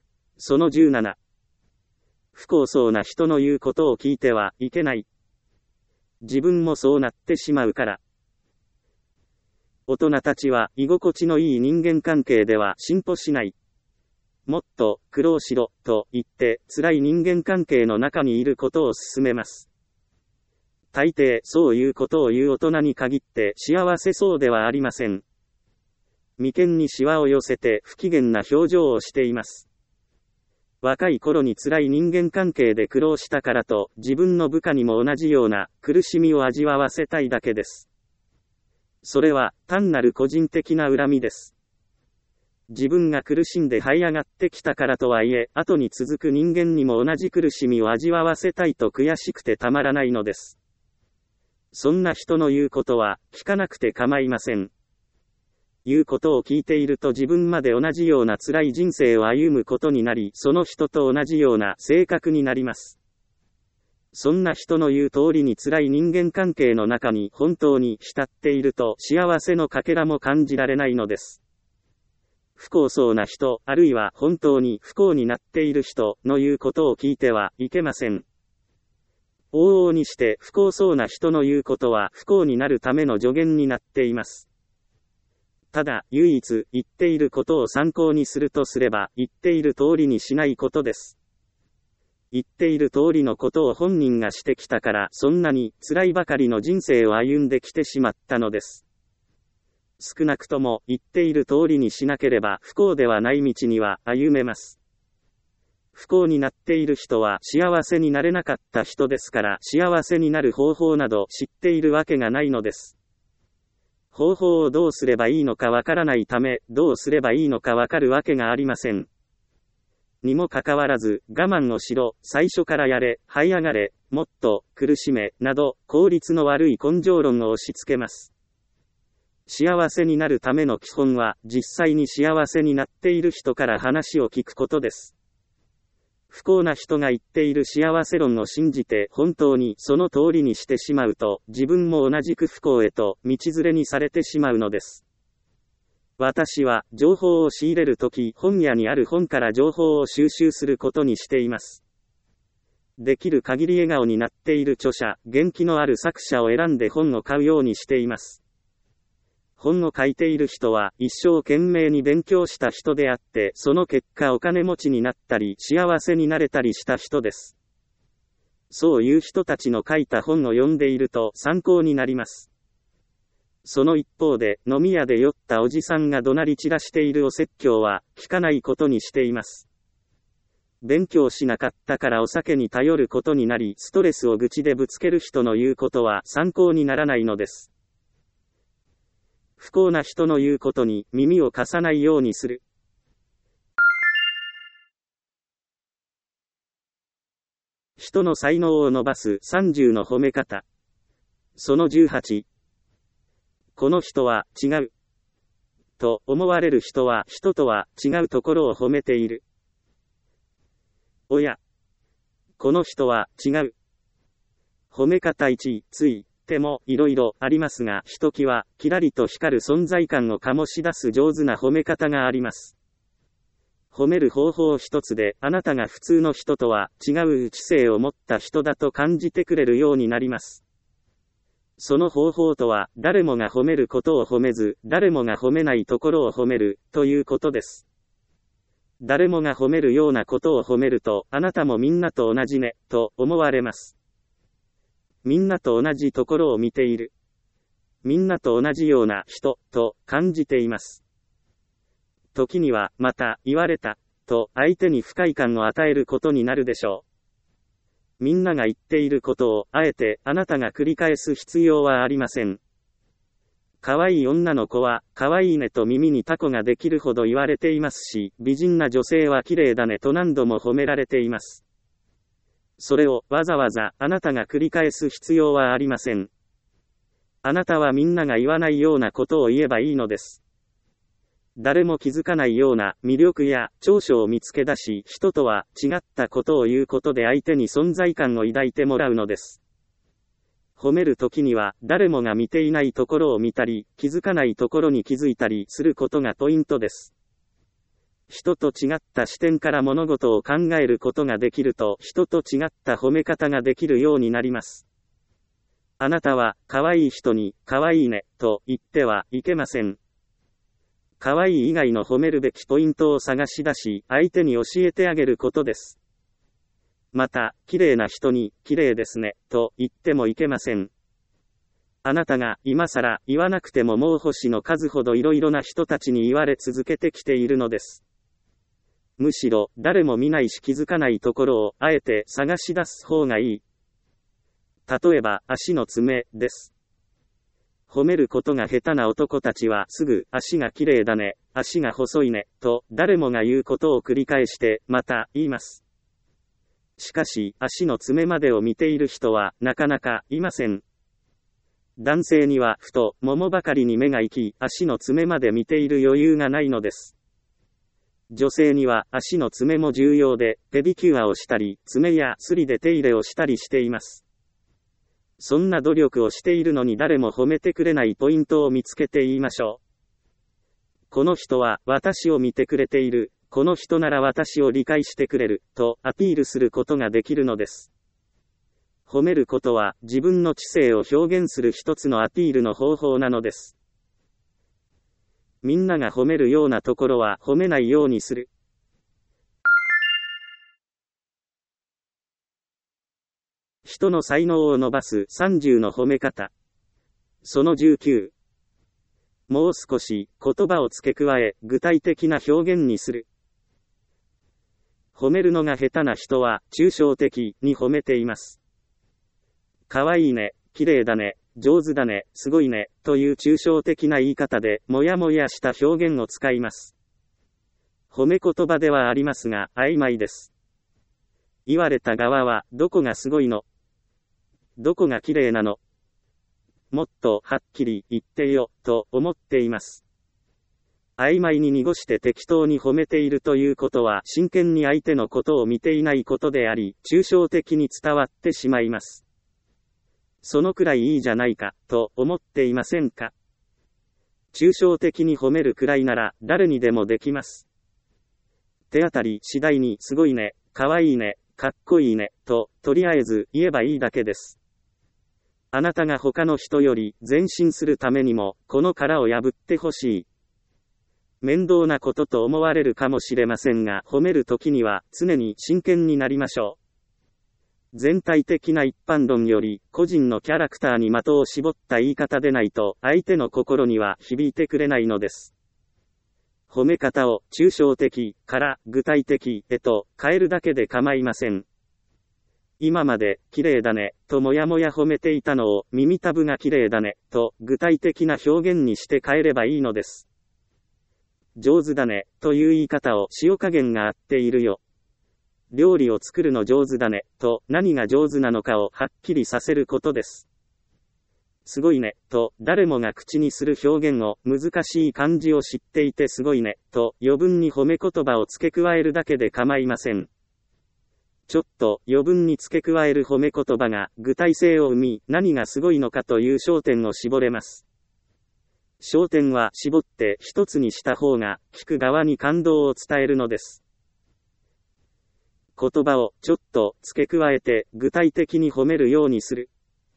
そのじゅうなな。不幸そうな人の言うことを聞いてはいけない。自分もそうなってしまうから。大人たちは居心地のいい人間関係では進歩しない。もっと苦労しろと言って辛い人間関係の中にいることを勧めます。大抵そういうことを言う大人に限って幸せそうではありません。眉間にシワを寄せて不機嫌な表情をしています。若い頃に辛い人間関係で苦労したからと自分の部下にも同じような苦しみを味わわせたいだけです。それは単なる個人的な恨みです。自分が苦しんで這い上がってきたからとはいえ、後に続く人間にも同じ苦しみを味わわせたいと悔しくてたまらないのです。そんな人の言うことは聞かなくて構いません。言うことを聞いていると自分まで同じような辛い人生を歩むことになり、その人と同じような性格になります。そんな人の言う通りに辛い人間関係の中に本当に浸っていると幸せのかけらも感じられないのです。不幸そうな人、あるいは本当に不幸になっている人の言うことを聞いてはいけません。往々にして不幸そうな人の言うことは不幸になるための助言になっています。ただ、唯一言っていることを参考にするとすれば、言っている通りにしないことです。言っている通りのことを本人がしてきたから、そんなに辛いばかりの人生を歩んできてしまったのです。少なくとも言っている通りにしなければ不幸ではない道には歩めます。不幸になっている人は幸せになれなかった人ですから、幸せになる方法など知っているわけがないのです。方法をどうすればいいのかわからないため、どうすればいいのかわかるわけがありません。にもかかわらず、我慢をしろ、最初からやれ、這い上がれ、もっと苦しめ、など、効率の悪い根性論を押し付けます。幸せになるための基本は、実際に幸せになっている人から話を聞くことです。不幸な人が言っている幸せ論を信じて本当にその通りにしてしまうと、自分も同じく不幸へと道連れにされてしまうのです。私は情報を仕入れるとき、本屋にある本から情報を収集することにしています。できる限り笑顔になっている著者、元気のある作者を選んで本を買うようにしています。本を書いている人は一生懸命に勉強した人であって、その結果お金持ちになったり幸せになれたりした人です。そういう人たちの書いた本を読んでいると参考になります。その一方で、飲み屋で酔ったおじさんが怒鳴り散らしているお説教は聞かないことにしています。勉強しなかったからお酒に頼ることになり、ストレスを愚痴でぶつける人の言うことは参考にならないのです。不幸な人の言うことに耳を貸さないようにする。人の才能を伸ばすさんじゅうの褒め方。そのじゅうはち。この人は違う。と思われる人は人とは違うところを褒めている。おや。この人は違う。褒め方いち、つい。てもいろいろありますが、ひときわキラリと光る存在感を醸し出す上手な褒め方があります。褒める方法一つで、あなたが普通の人とは違う知性を持った人だと感じてくれるようになります。その方法とは、誰もが褒めることを褒めず、誰もが褒めないところを褒めるということです。誰もが褒めるようなことを褒めると、あなたもみんなと同じねと思われます。みんなと同じところを見ている。みんなと同じような人と感じています。時にはまた言われたと相手に不快感を与えることになるでしょう。みんなが言っていることをあえてあなたが繰り返す必要はありません。可愛い女の子は可愛いねと耳にタコができるほど言われていますし、美人な女性は綺麗だねと何度も褒められています。それをわざわざあなたが繰り返す必要はありません。あなたはみんなが言わないようなことを言えばいいのです。誰も気づかないような魅力や長所を見つけ出し、人とは違ったことを言うことで相手に存在感を抱いてもらうのです。褒めるときには誰もが見ていないところを見たり、気づかないところに気づいたりすることがポイントです。 人と違った視点から物事を考えることができると、人と違った褒め方ができるようになります。あなたは、可愛い人に、可愛いね、と言ってはいけません。可愛い以外の褒めるべきポイントを探し出し、相手に教えてあげることです。また、綺麗な人に、綺麗ですね、と言ってもいけません。あなたが、今更、言わなくてももう星の数ほどいろいろな人たちに言われ続けてきているのです。むしろ、誰も見ないし気づかないところを、あえて探し出す方がいい。例えば、足の爪、です。褒めることが下手な男たちは、すぐ、足が綺麗だね、足が細いね、と、誰もが言うことを繰り返して、また、言います。しかし、足の爪までを見ている人は、なかなか、いません。男性には、ふと、桃ばかりに目が行き、足の爪まで見ている余裕がないのです。女性には、足の爪も重要で、ペディキュアをしたり、爪やスリで手入れをしたりしています。そんな努力をしているのに誰も褒めてくれないポイントを見つけて言いましょう。この人は、私を見てくれている。この人なら私を理解してくれる、とアピールすることができるのです。褒めることは、自分の知性を表現する一つのアピールの方法なのです。みんなが褒めるようなところは褒めないようにする。人の才能を伸ばすさんじゅうの褒め方。そのじゅうきゅう。もう少し言葉を付け加え、具体的な表現にする。褒めるのが下手な人は、抽象的に褒めています。可愛いね、綺麗だね、上手だね、すごいね、という抽象的な言い方で、もやもやした表現を使います。褒め言葉ではありますが、曖昧です。言われた側は、どこがすごいの？どこが綺麗なの？もっとはっきり言ってよ、と思っています。曖昧に濁して適当に褒めているということは、真剣に相手のことを見ていないことであり、抽象的に伝わってしまいます。そのくらいいいじゃないか、と思っていませんか？抽象的に褒めるくらいなら、誰にでもできます。手当たり次第に、すごいね、かわいいね、かっこいいね、と、とりあえず言えばいいだけです。あなたが他の人より前進するためにも、この殻を破ってほしい。面倒なことと思われるかもしれませんが、褒めるときには常に真剣になりましょう。全体的な一般論より、個人のキャラクターに的を絞った言い方でないと、相手の心には響いてくれないのです。褒め方を抽象的から具体的へと変えるだけで構いません。今まで、綺麗だね、ともやもや褒めていたのを、耳たぶが綺麗だね、と具体的な表現にして変えればいいのです。上手だね、という言い方を塩加減が合っているよ。料理を作るの上手だね、と何が上手なのかをはっきりさせることです。すごいね、と誰もが口にする表現を難しい漢字を知っていてすごいね、と余分に褒め言葉を付け加えるだけで構いません。ちょっと余分に付け加える褒め言葉が具体性を生み、何がすごいのかという焦点を絞れます。焦点は絞って一つにした方が聞く側に感動を伝えるのです。言葉をちょっと付け加えて具体的に褒めるようにする。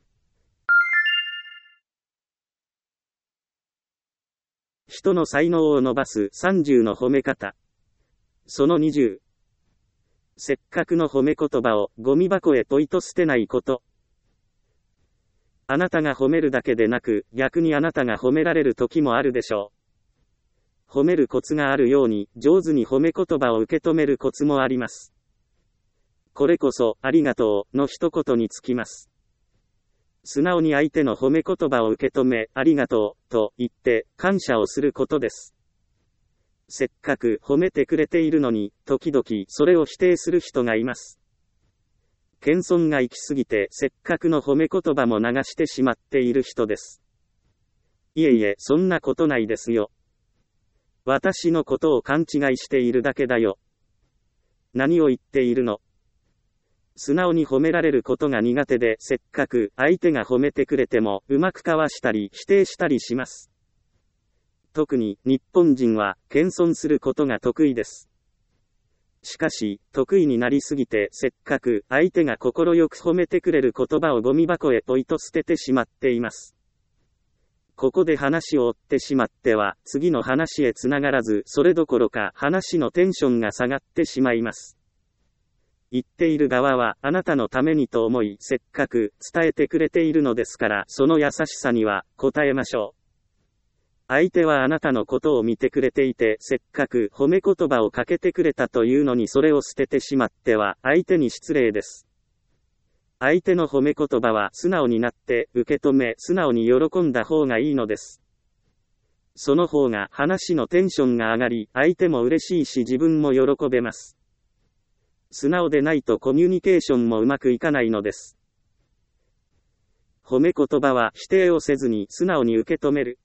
人の才能を伸ばすさんじゅうの褒め方。そのにじゅう。せっかくの褒め言葉をゴミ箱へポイと捨てないこと。あなたが褒めるだけでなく、逆にあなたが褒められる時もあるでしょう。褒めるコツがあるように、上手に褒め言葉を受け止めるコツもあります。これこそ、ありがとうの一言につきます。素直に相手の褒め言葉を受け止め、ありがとう、と言って、感謝をすることです。せっかく褒めてくれているのに、時々それを否定する人がいます。謙遜が行き過ぎて、せっかくの褒め言葉も流してしまっている人です。いえいえ、そんなことないですよ。私のことを勘違いしているだけだよ。何を言っているの？素直に褒められることが苦手で、せっかく相手が褒めてくれても、うまくかわしたり否定したりします。 特に日本人は謙遜することが得意です。しかし、得意になりすぎてせっかく相手が心よく褒めてくれる言葉をゴミ箱へポイと捨ててしまっています。ここで話を追ってしまっては次の話へつながらず、それどころか話のテンションが下がってしまいます。言っている側はあなたのためにと思いせっかく伝えてくれているのですから、その優しさには応えましょう。相手はあなたのことを見てくれていてせっかく褒め言葉をかけてくれたというのにそれを捨ててしまっては相手に失礼です。相手の褒め言葉は素直になって受け止め素直に喜んだ方がいいのです。その方が話のテンションが上がり相手も嬉しいし自分も喜べます。素直でないとコミュニケーションもうまくいかないのです。褒め言葉は否定をせずに素直に受け止める。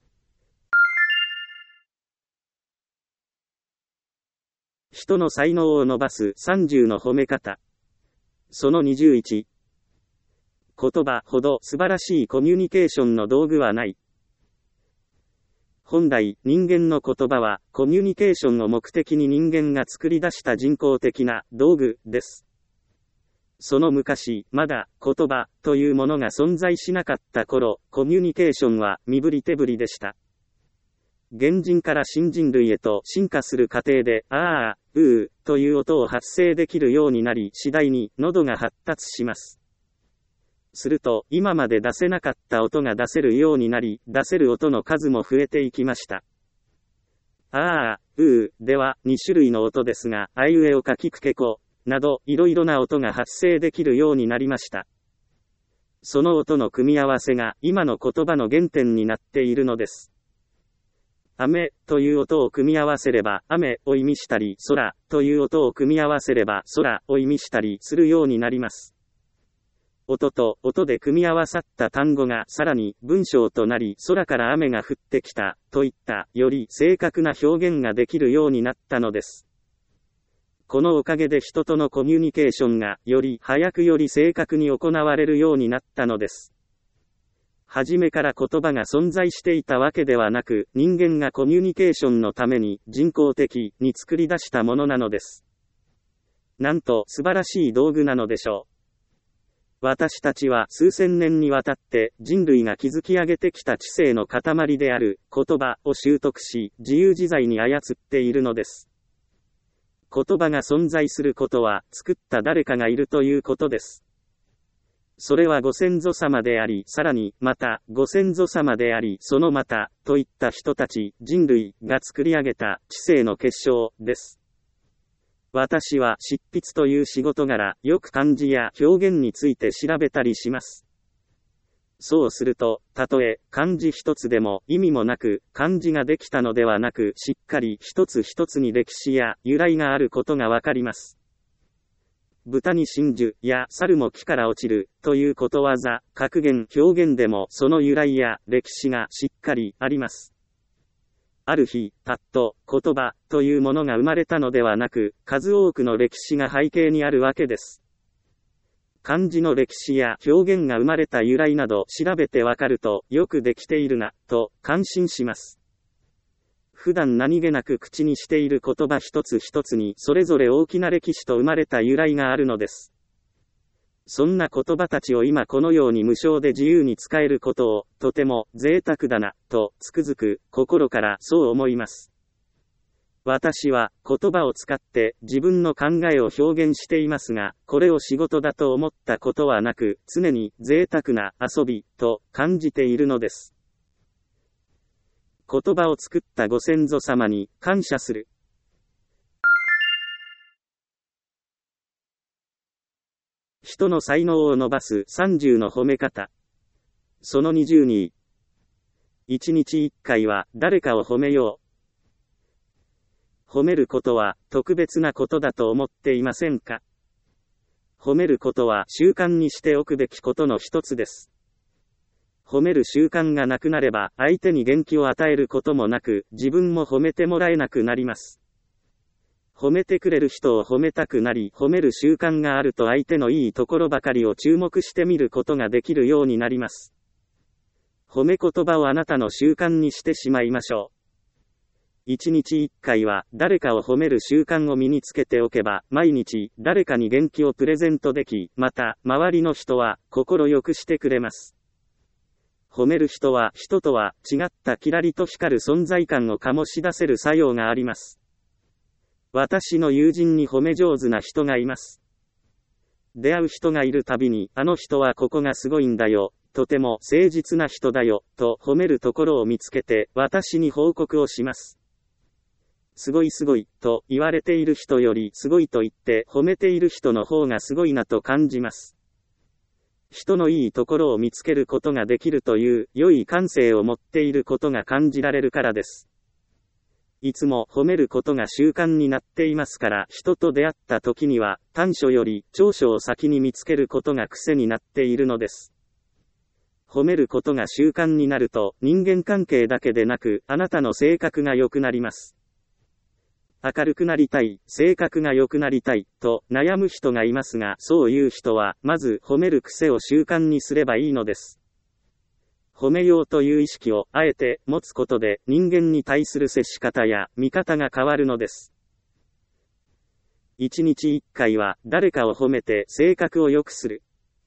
人の才能を伸ばすさんじゅうの褒め方。そのにじゅういち。言葉ほど素晴らしいコミュニケーションの道具はない。本来、人間の言葉は、コミュニケーションを目的に人間が作り出した人工的な道具です。その昔、まだ言葉というものが存在しなかった頃、コミュニケーションは身振り手振りでした。原人から新人類へと進化する過程で、ああ、ううという音を発声できるようになり、次第に喉が発達します。すると、今まで出せなかった音が出せるようになり、出せる音の数も増えていきました。ああ、ううではに種類の音ですが、あいうえおかきくけこなど、いろいろな音が発声できるようになりました。その音の組み合わせが今の言葉の原点になっているのです。雨という音を組み合わせれば雨を意味したり、空という音を組み合わせれば空を意味したりするようになります。音と音で組み合わさった単語がさらに文章となり、空から雨が降ってきたといったより正確な表現ができるようになったのです。このおかげで人とのコミュニケーションがより早くより正確に行われるようになったのです。はじめから言葉が存在していたわけではなく、人間がコミュニケーションのために人工的に作り出したものなのです。なんと素晴らしい道具なのでしょう。私たちは数千年にわたって人類が築き上げてきた知性の塊である言葉を習得し、自由自在に操っているのです。言葉が存在することは作った誰かがいるということです。それはご先祖様であり、さらにまたご先祖様であり、そのまたといった人たち人類が作り上げた知性の結晶です。私は執筆という仕事柄、よく漢字や表現について調べたりします。そうすると、たとえ漢字一つでも意味もなく、漢字ができたのではなく、しっかり一つ一つに歴史や由来があることがわかります。豚に真珠や猿も木から落ちるということわざ、格言、表現でもその由来や歴史がしっかりあります。ある日、パッと言葉というものが生まれたのではなく、数多くの歴史が背景にあるわけです。漢字の歴史や表現が生まれた由来など調べてわかると、よくできているな、と感心します。普段何気なく口にしている言葉一つ一つにそれぞれ大きな歴史と生まれた由来があるのです。そんな言葉たちを今このように無償で自由に使えることを、とても贅沢だな、とつくづく心からそう思います。私は言葉を使って自分の考えを表現していますが、これを仕事だと思ったことはなく、常に贅沢な遊びと感じているのです。言葉を作ったご先祖様に感謝する。人の才能を伸ばすさんじゅうの褒め方。そのにじゅうに。一日一回は誰かを褒めよう。褒めることは特別なことだと思っていませんか？褒めることは習慣にしておくべきことの一つです。褒める習慣がなくなれば相手に元気を与えることもなく、自分も褒めてもらえなくなります。褒めてくれる人を褒めたくなり、褒める習慣があると相手のいいところばかりを注目してみることができるようになります。褒め言葉をあなたの習慣にしてしまいましょう。 一日一回は誰かを褒める習慣を身につけておけば、毎日誰かに元気をプレゼントでき、また周りの人は心よくしてくれます。褒める人は人とは違ったキラリと光る存在感を醸し出せる作用があります。私の友人に褒め上手な人がいます。出会う人がいるたびに、あの人はここがすごいんだよ、とても誠実な人だよ、と褒めるところを見つけて私に報告をします。すごいすごい、と言われている人よりすごいと言って褒めている人の方がすごいなと感じます。人のいいところを見つけることができるという良い感性を持っていることが感じられるからです。いつも褒めることが習慣になっていますから、人と出会った時には短所より長所を先に見つけることが癖になっているのです。褒めることが習慣になると、人間関係だけでなく、あなたの性格が良くなります。明るくなりたい、性格が良くなりたい、と悩む人がいますが、そういう人は、まず褒める癖を習慣にすればいいのです。褒めようという意識を、あえて持つことで、人間に対する接し方や見方が変わるのです。一日一回は、誰かを褒めて性格を良くする。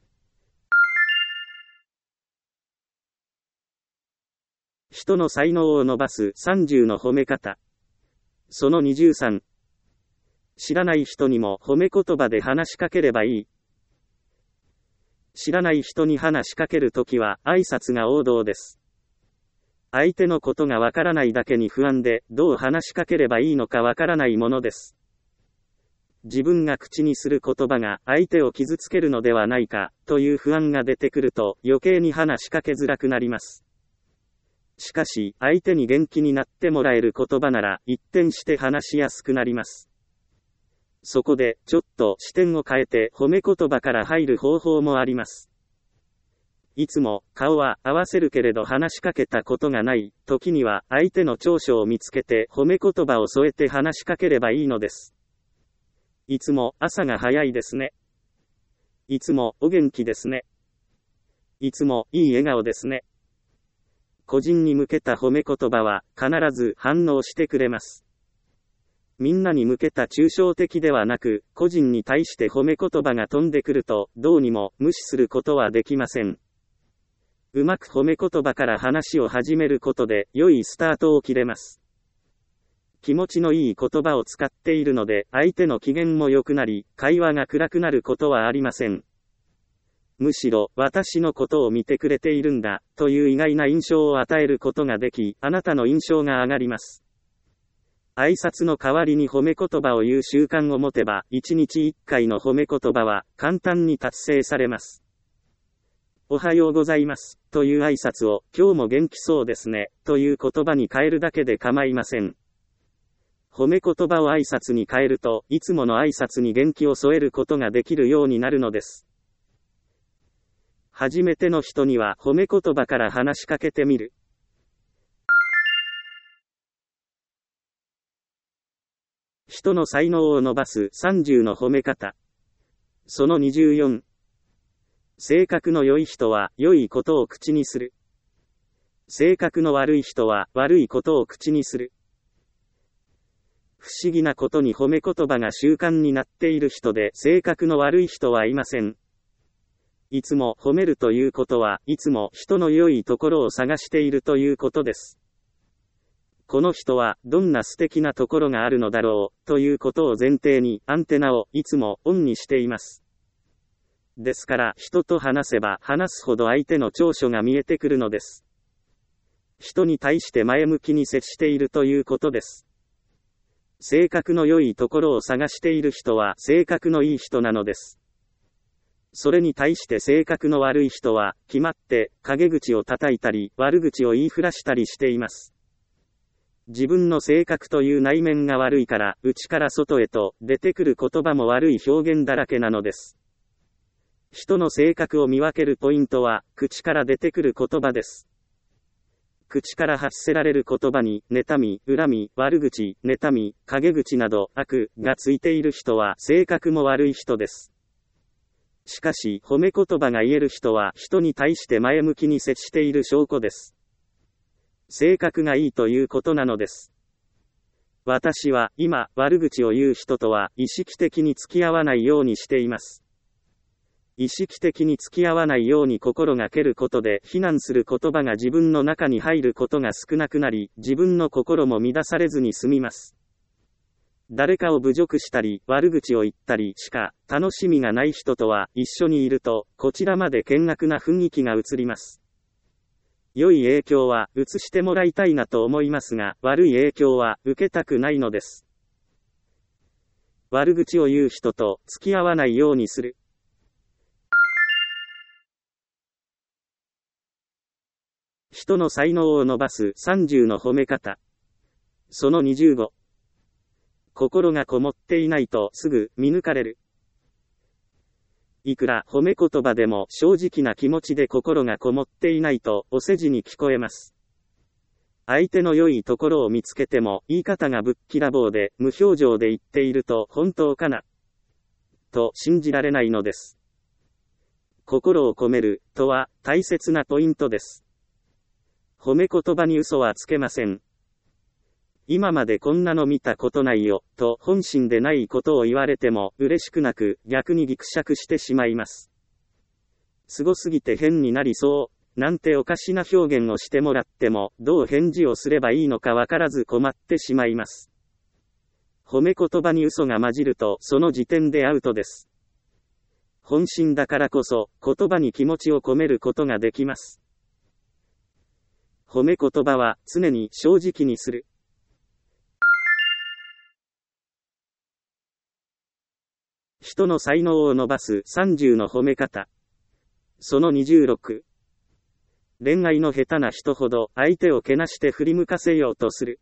人の才能を伸ばすさんじゅうの褒め方。そのにじゅうさん。知らない人にも褒め言葉で話しかければいい。知らない人に話しかけるときは挨拶が王道です。相手のことがわからないだけに不安で、どう話しかければいいのかわからないものです。自分が口にする言葉が相手を傷つけるのではないか、という不安が出てくると余計に話しかけづらくなります。しかし、相手に元気になってもらえる言葉なら、一転して話しやすくなります。そこで、ちょっと視点を変えて褒め言葉から入る方法もあります。いつも、顔は合わせるけれど話しかけたことがない、時には、相手の長所を見つけて褒め言葉を添えて話しかければいいのです。いつも、朝が早いですね。いつも、お元気ですね。いつも、いい笑顔ですね。個人に向けた褒め言葉は必ず反応してくれます。みんなに向けた抽象的ではなく、個人に対して褒め言葉が飛んでくると、どうにも無視することはできません。うまく褒め言葉から話を始めることで、良いスタートを切れます。気持ちのいい言葉を使っているので、相手の機嫌も良くなり、会話が暗くなることはありません。むしろ、私のことを見てくれているんだ、という意外な印象を与えることができ、あなたの印象が上がります。挨拶の代わりに褒め言葉を言う習慣を持てば、一日一回の褒め言葉は、簡単に達成されます。おはようございます、という挨拶を、今日も元気そうですね、という言葉に変えるだけで構いません。褒め言葉を挨拶に変えると、いつもの挨拶に元気を添えることができるようになるのです。初めての人には褒め言葉から話しかけてみる。人の才能を伸ばすさんじゅうの褒め方。そのにじゅうよん。性格の良い人は良いことを口にする。性格の悪い人は悪いことを口にする。不思議なことに褒め言葉が習慣になっている人で性格の悪い人はいません。いつも褒めるということは、いつも人の良いところを探しているということです。この人はどんな素敵なところがあるのだろう、ということを前提にアンテナをいつもオンにしています。ですから人と話せば話すほど相手の長所が見えてくるのです。人に対して前向きに接しているということです。性格の良いところを探している人は性格のいい人なのです。それに対して性格の悪い人は、決まって、陰口を叩いたり、悪口を言いふらしたりしています。自分の性格という内面が悪いから、内から外へと、出てくる言葉も悪い表現だらけなのです。人の性格を見分けるポイントは、口から出てくる言葉です。口から発せられる言葉に、妬み、恨み、悪口、妬み、陰口など、悪がついている人は、性格も悪い人です。しかし、褒め言葉が言える人は人に対して前向きに接している証拠です。性格がいいということなのです。 私は今、悪口を言う人とは意識的に付き合わないようにしています。意識的に付き合わないように心がけることで、非難する言葉が自分の中に入ることが少なくなり、自分の心も乱されずに済みます。誰かを侮辱したり、悪口を言ったりしか、楽しみがない人とは一緒にいると、こちらまで険悪な雰囲気が移ります。良い影響は移してもらいたいなと思いますが、悪い影響は受けたくないのです。悪口を言う人と付き合わないようにする。人の才能を伸ばすさんじゅうの褒め方。そのにじゅうご。心がこもっていないとすぐ見抜かれる。いくら褒め言葉でも正直な気持ちで心がこもっていないとお世辞に聞こえます。相手の良いところを見つけても言い方がぶっきらぼうで無表情で言っていると本当かなと信じられないのです。心を込めるとは大切なポイントです。褒め言葉に嘘はつけません。今までこんなの見たことないよ、と本心でないことを言われても嬉しくなく逆にぎくしゃくしてしまいます。すごすぎて変になりそう、なんておかしな表現をしてもらってもどう返事をすればいいのかわからず困ってしまいます。褒め言葉に嘘が混じるとその時点でアウトです。本心だからこそ言葉に気持ちを込めることができます。褒め言葉は常に正直にする。人の才能を伸ばすさんじゅうの褒め方。そのにじゅうろく。恋愛の下手な人ほど相手をけなして振り向かせようとする。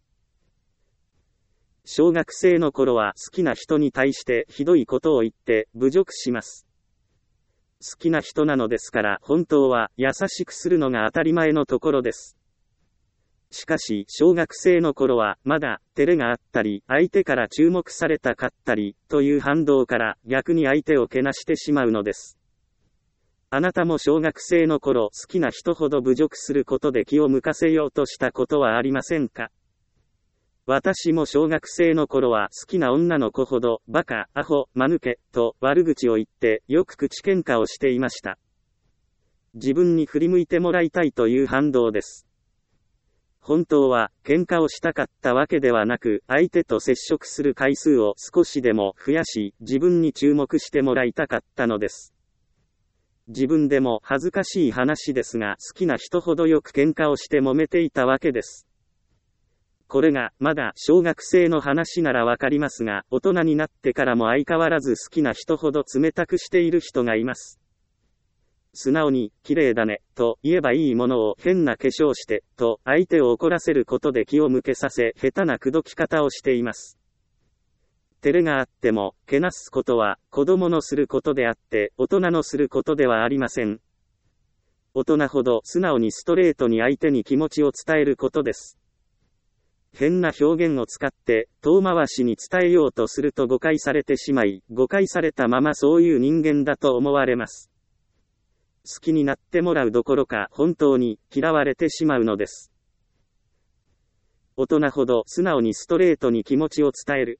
小学生の頃は好きな人に対してひどいことを言って侮辱します。好きな人なのですから本当は優しくするのが当たり前のところです。しかし小学生の頃はまだ照れがあったり相手から注目されたかったりという反動から逆に相手をけなしてしまうのです。あなたも小学生の頃好きな人ほど侮辱することで気を向かせようとしたことはありませんか？私も小学生の頃は好きな女の子ほどバカ、アホ、間抜けと悪口を言ってよく口喧嘩をしていました。自分に振り向いてもらいたいという反動です。本当は喧嘩をしたかったわけではなく、相手と接触する回数を少しでも増やし、自分に注目してもらいたかったのです。自分でも恥ずかしい話ですが、好きな人ほどよく喧嘩をして揉めていたわけです。これがまだ小学生の話ならわかりますが、大人になってからも相変わらず好きな人ほど冷たくしている人がいます。素直に、綺麗だね、と言えばいいものを変な化粧して、と相手を怒らせることで気を向けさせ、下手な口説き方をしています。照れがあっても、けなすことは子供のすることであって、大人のすることではありません。大人ほど素直にストレートに相手に気持ちを伝えることです。変な表現を使って、遠回しに伝えようとすると誤解されてしまい、誤解されたままそういう人間だと思われます。好きになってもらうどころか本当に嫌われてしまうのです。大人ほど素直にストレートに気持ちを伝える。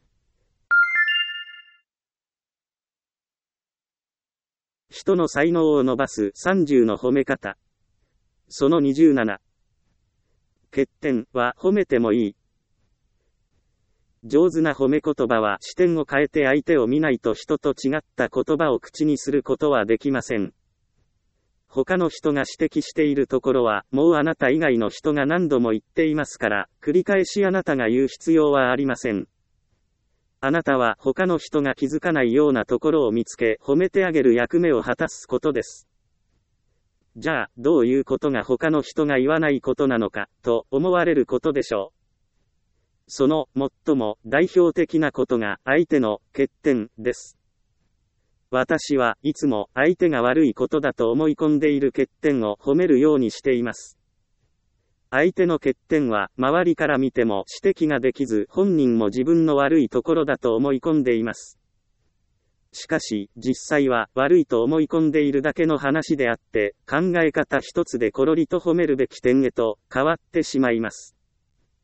人の才能を伸ばすさんじゅうの褒め方。そのにじゅうなな。欠点は褒めてもいい。上手な褒め言葉は視点を変えて相手を見ないと人と違った言葉を口にすることはできません。他の人が指摘しているところは、もうあなた以外の人が何度も言っていますから、繰り返しあなたが言う必要はありません。あなたは他の人が気づかないようなところを見つけ、褒めてあげる役目を果たすことです。じゃあ、どういうことが他の人が言わないことなのか、と思われることでしょう。その、最も代表的なことが、相手の欠点です。私はいつも相手が悪いことだと思い込んでいる欠点を褒めるようにしています。相手の欠点は周りから見ても指摘ができず本人も自分の悪いところだと思い込んでいます。しかし実際は悪いと思い込んでいるだけの話であって考え方一つでコロリと褒めるべき点へと変わってしまいます。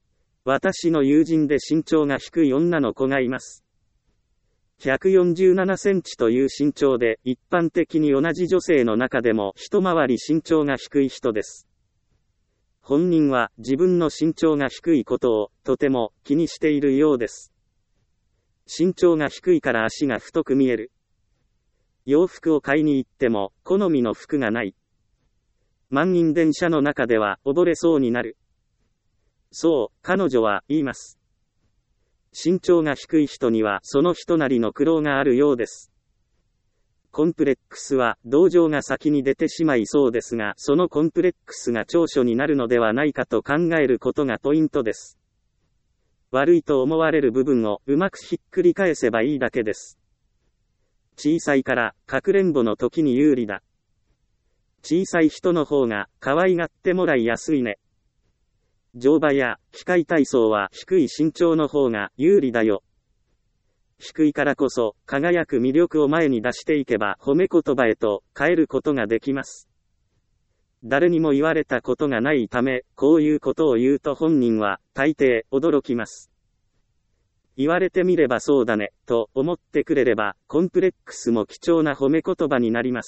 私の友人で身長が低い女の子がいます。ひゃくよんじゅうななセンチという身長で、一般的に同じ女性の中でも一回り身長が低い人です。本人は自分の身長が低いことをとても気にしているようです。身長が低いから足が太く見える。洋服を買いに行っても好みの服がない。満員電車の中では溺れそうになる。そう、彼女は言います。身長が低い人にはその人なりの苦労があるようです。コンプレックスは同情が先に出てしまいそうですが、そのコンプレックスが長所になるのではないかと考えることがポイントです。悪いと思われる部分をうまくひっくり返せばいいだけです。小さいからかくれんぼの時に有利だ。小さい人の方が可愛がってもらいやすいね。乗馬や器械体操は低い身長の方が有利だよ。低いからこそ輝く魅力を前に出していけば褒め言葉へと変えることができます。誰にも言われたことがないため、こういうことを言うと本人は大抵驚きます。言われてみればそうだね、と思ってくれれば、コンプレックスも貴重な褒め言葉になります。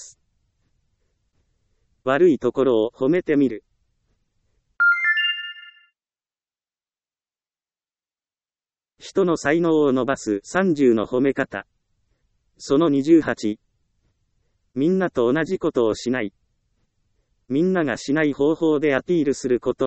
悪いところを褒めてみる。人の才能を伸ばすさんじゅうの褒め方。そのにじゅうはち。みんなと同じことをしない。みんながしない方法でアピールすること。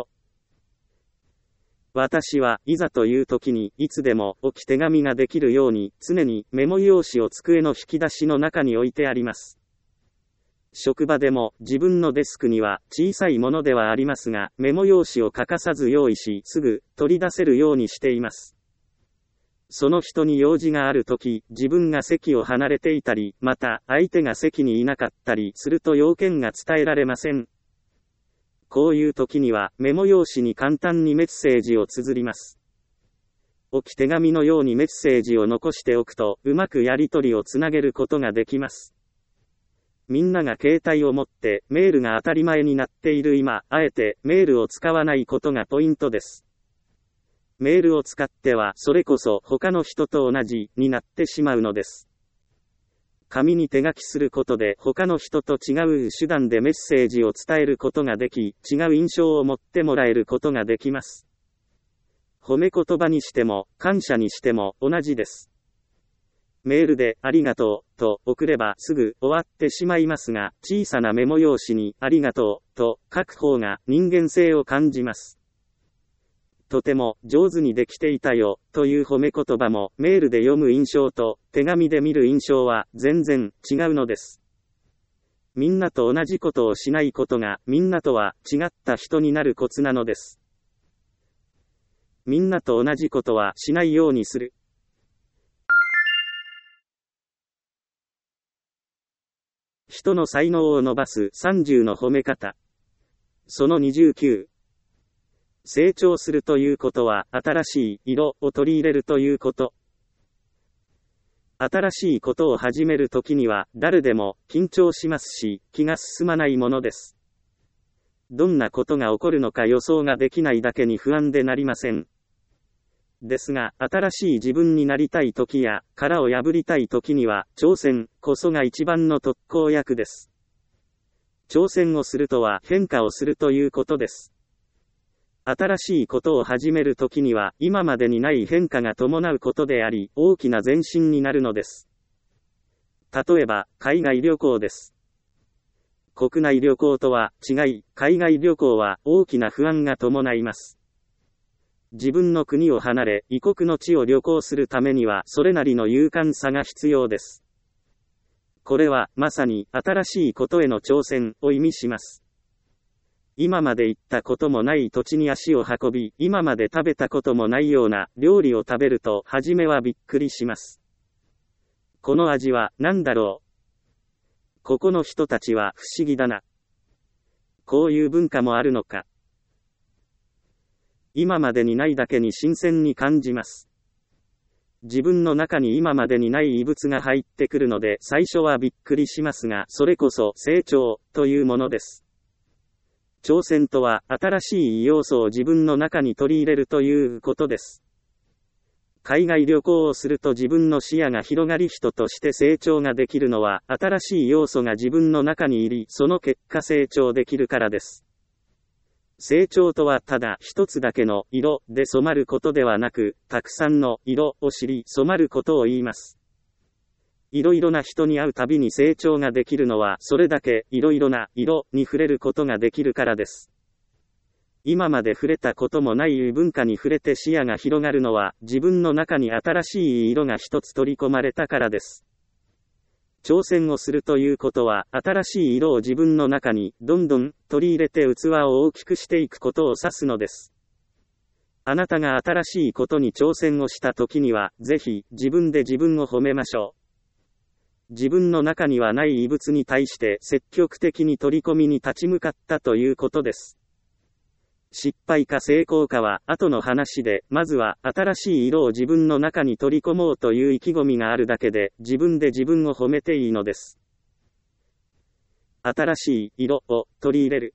私はいざという時にいつでも置き手紙ができるように常にメモ用紙を机の引き出しの中に置いてあります。職場でも自分のデスクには小さいものではありますがメモ用紙を欠かさず用意しすぐ取り出せるようにしています。その人に用事があるとき、自分が席を離れていたり、また相手が席にいなかったりすると要件が伝えられません。こういう時にはメモ用紙に簡単にメッセージを綴ります。置き手紙のようにメッセージを残しておくと、うまくやり取りをつなげることができます。みんなが携帯を持ってメールが当たり前になっている今、あえてメールを使わないことがポイントです。メールを使ってはそれこそ他の人と同じになってしまうのです。紙に手書きすることで他の人と違う手段でメッセージを伝えることができ、違う印象を持ってもらえることができます。褒め言葉にしても感謝にしても同じです。メールでありがとうと送ればすぐ終わってしまいますが、小さなメモ用紙にありがとうと書く方が人間性を感じます。とても上手にできていたよという褒め言葉もメールで読む印象と手紙で見る印象は全然違うのです。みんなと同じことをしないことがみんなとは違った人になるコツなのです。みんなと同じことはしないようにする。人の才能を伸ばすさんじゅうの褒め方。そのにじゅうきゅう。成長するということは新しい色を取り入れるということ。新しいことを始めるときには誰でも緊張しますし気が進まないものです。どんなことが起こるのか予想ができないだけに不安でなりません。ですが新しい自分になりたいときや殻を破りたいときには挑戦こそが一番の特効薬です。挑戦をするとは変化をするということです。新しいことを始めるときには今までにない変化が伴うことであり、大きな前進になるのです。例えば、海外旅行です。国内旅行とは違い、海外旅行は大きな不安が伴います。自分の国を離れ、異国の地を旅行するためにはそれなりの勇敢さが必要です。これはまさに新しいことへの挑戦を意味します。今まで行ったこともない土地に足を運び、今まで食べたこともないような料理を食べると、初めはびっくりします。この味は何だろう。ここの人たちは不思議だな。こういう文化もあるのか。今までにないだけに新鮮に感じます。自分の中に今までにない異物が入ってくるので、最初はびっくりしますが、それこそ成長というものです。 挑戦とは、新しい要素を自分の中に取り入れるということです。海外旅行をすると自分の視野が広がり人として成長ができるのは、新しい要素が自分の中に入り、その結果成長できるからです。成長とはただ一つだけの色で染まることではなく、たくさんの色を知り染まることを言います。いろいろな人に会うたびに成長ができるのは、それだけいろいろな色に触れることができるからです。今まで触れたこともない異文化に触れて視野が広がるのは、自分の中に新しい色が一つ取り込まれたからです。挑戦をするということは、新しい色を自分の中にどんどん取り入れて器を大きくしていくことを指すのです。あなたが新しいことに挑戦をしたときには、ぜひ自分で自分を褒めましょう。自分の中にはない異物に対して積極的に取り込みに立ち向かったということです。失敗か成功かは後の話で、まずは新しい色を自分の中に取り込もうという意気込みがあるだけで、自分で自分を褒めていいのです。新しい色を取り入れる。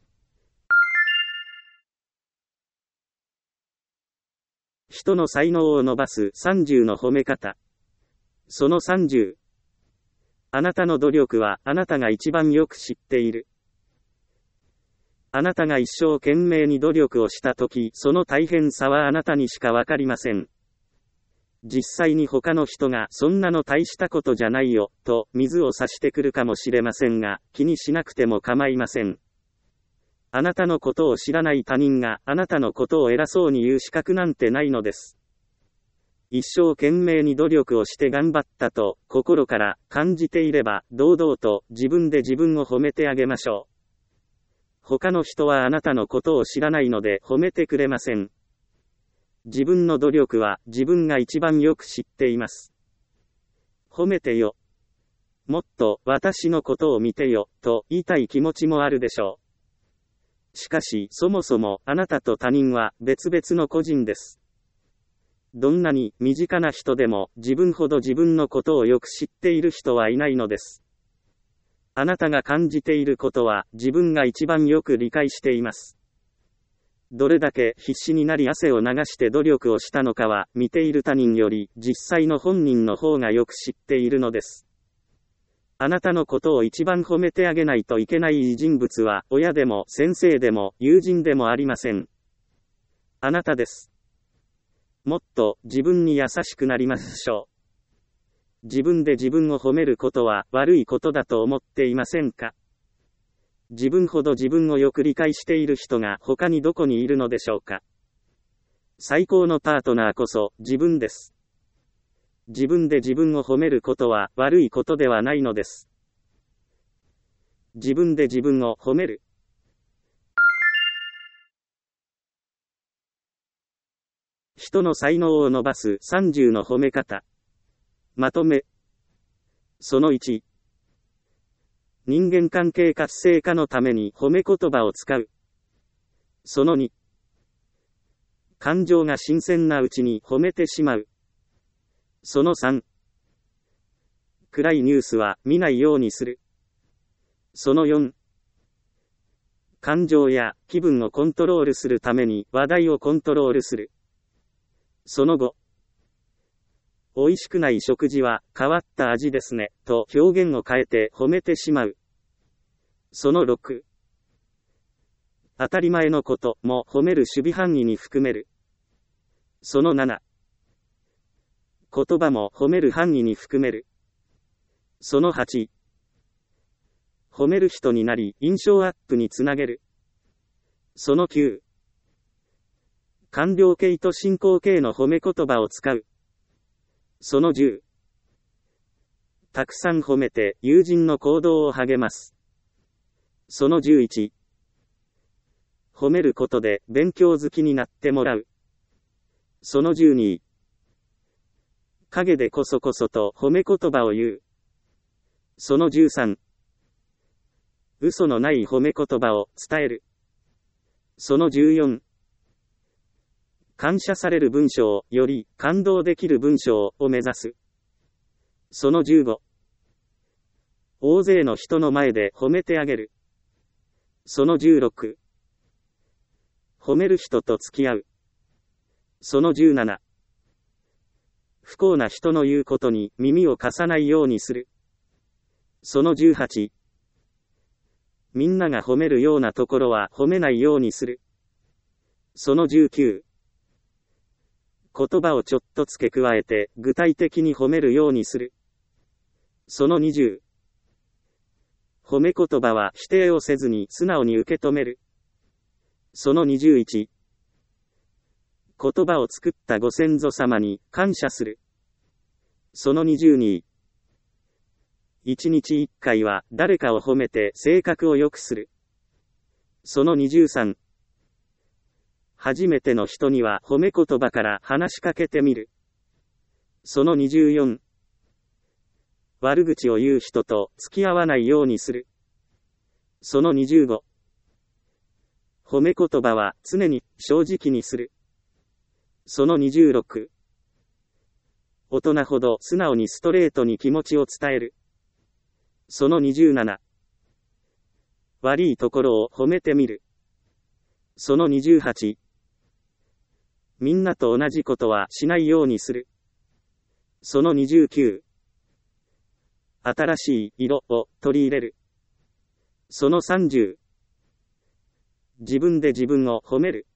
人の才能を伸ばすさんじゅうの褒め方。そのさんじゅう。あなたの努力はあなたが一番よく知っている。あなたが一生懸命に努力をしたとき、その大変さはあなたにしかわかりません。実際に他の人がそんなの大したことじゃないよ、と水を差してくるかもしれませんが、気にしなくても構いません。あなたのことを知らない他人があなたのことを偉そうに言う資格なんてないのです。一生懸命に努力をして頑張ったと心から感じていれば、堂々と自分で自分を褒めてあげましょう。他の人はあなたのことを知らないので褒めてくれません。自分の努力は自分が一番よく知っています。褒めてよ。もっと私のことを見てよ、と言いたい気持ちもあるでしょう。しかし、そもそもあなたと他人は別々の個人です。どんなに身近な人でも自分ほど自分のことをよく知っている人はいないのです。あなたが感じていることは自分が一番よく理解しています。どれだけ必死になり汗を流して努力をしたのかは見ている他人より実際の本人の方がよく知っているのです。あなたのことを一番褒めてあげないといけない人物は親でも先生でも友人でもありません。あなたです。もっと自分に優しくなりましょう。自分で自分を褒めることは悪いことだと思っていませんか？自分ほど自分をよく理解している人が他にどこにいるのでしょうか？最高のパートナーこそ自分です。自分で自分を褒めることは悪いことではないのです。自分で自分を褒める。人の才能を伸ばすさんじゅうの褒め方。まとめ。そのいち。人間関係活性化のために褒め言葉を使う。そのに。感情が新鮮なうちに褒めてしまう。そのさん。暗いニュースは見ないようにする。そのよん。感情や気分をコントロールするために話題をコントロールする。そのご。美味しくない食事は変わった味ですね、と表現を変えて褒めてしまう。そのろく。当たり前のことも褒める守備範囲に含める。そのなな。言葉も褒める範囲に含める。そのはち。褒める人になり印象アップにつなげる。そのきゅう。完了形と進行形の褒め言葉を使う。そのじゅう。たくさん褒めて友人の行動を励ます。そのじゅういち。褒めることで勉強好きになってもらう。そのじゅうに。陰でこそこそと褒め言葉を言う。そのじゅうさん。嘘のない褒め言葉を伝える。そのじゅうよん。感謝される文章より感動できる文章を目指す。そのじゅうご。大勢の人の前で褒めてあげる。 そのじゅうろく。褒める人と付き合う。そのじゅうなな。不幸な人の言うことに耳を貸さないようにする。そのじゅうはち。みんなが褒めるようなところは褒めないようにする。そのじゅうきゅう。言葉をちょっと付け加えて具体的に褒めるようにする。そのにじゅう。褒め言葉は否定をせずに素直に受け止める。そのにじゅういち。言葉を作ったご先祖様に感謝する。そのにじゅうに。一日一回は誰かを褒めて性格を良くする。そのにじゅうさん。初めての人には褒め言葉から話しかけてみる。そのにじゅうよん。悪口を言う人と付き合わないようにする。そのにじゅうご。褒め言葉は常に正直にする。そのにじゅうろく。大人ほど素直にストレートに気持ちを伝える。そのにじゅうなな。悪いところを褒めてみる。そのにじゅうはち。みんなと同じことはしないようにする。そのにじゅうきゅう。新しい色を取り入れる。そのさんじゅう。自分で自分を褒める。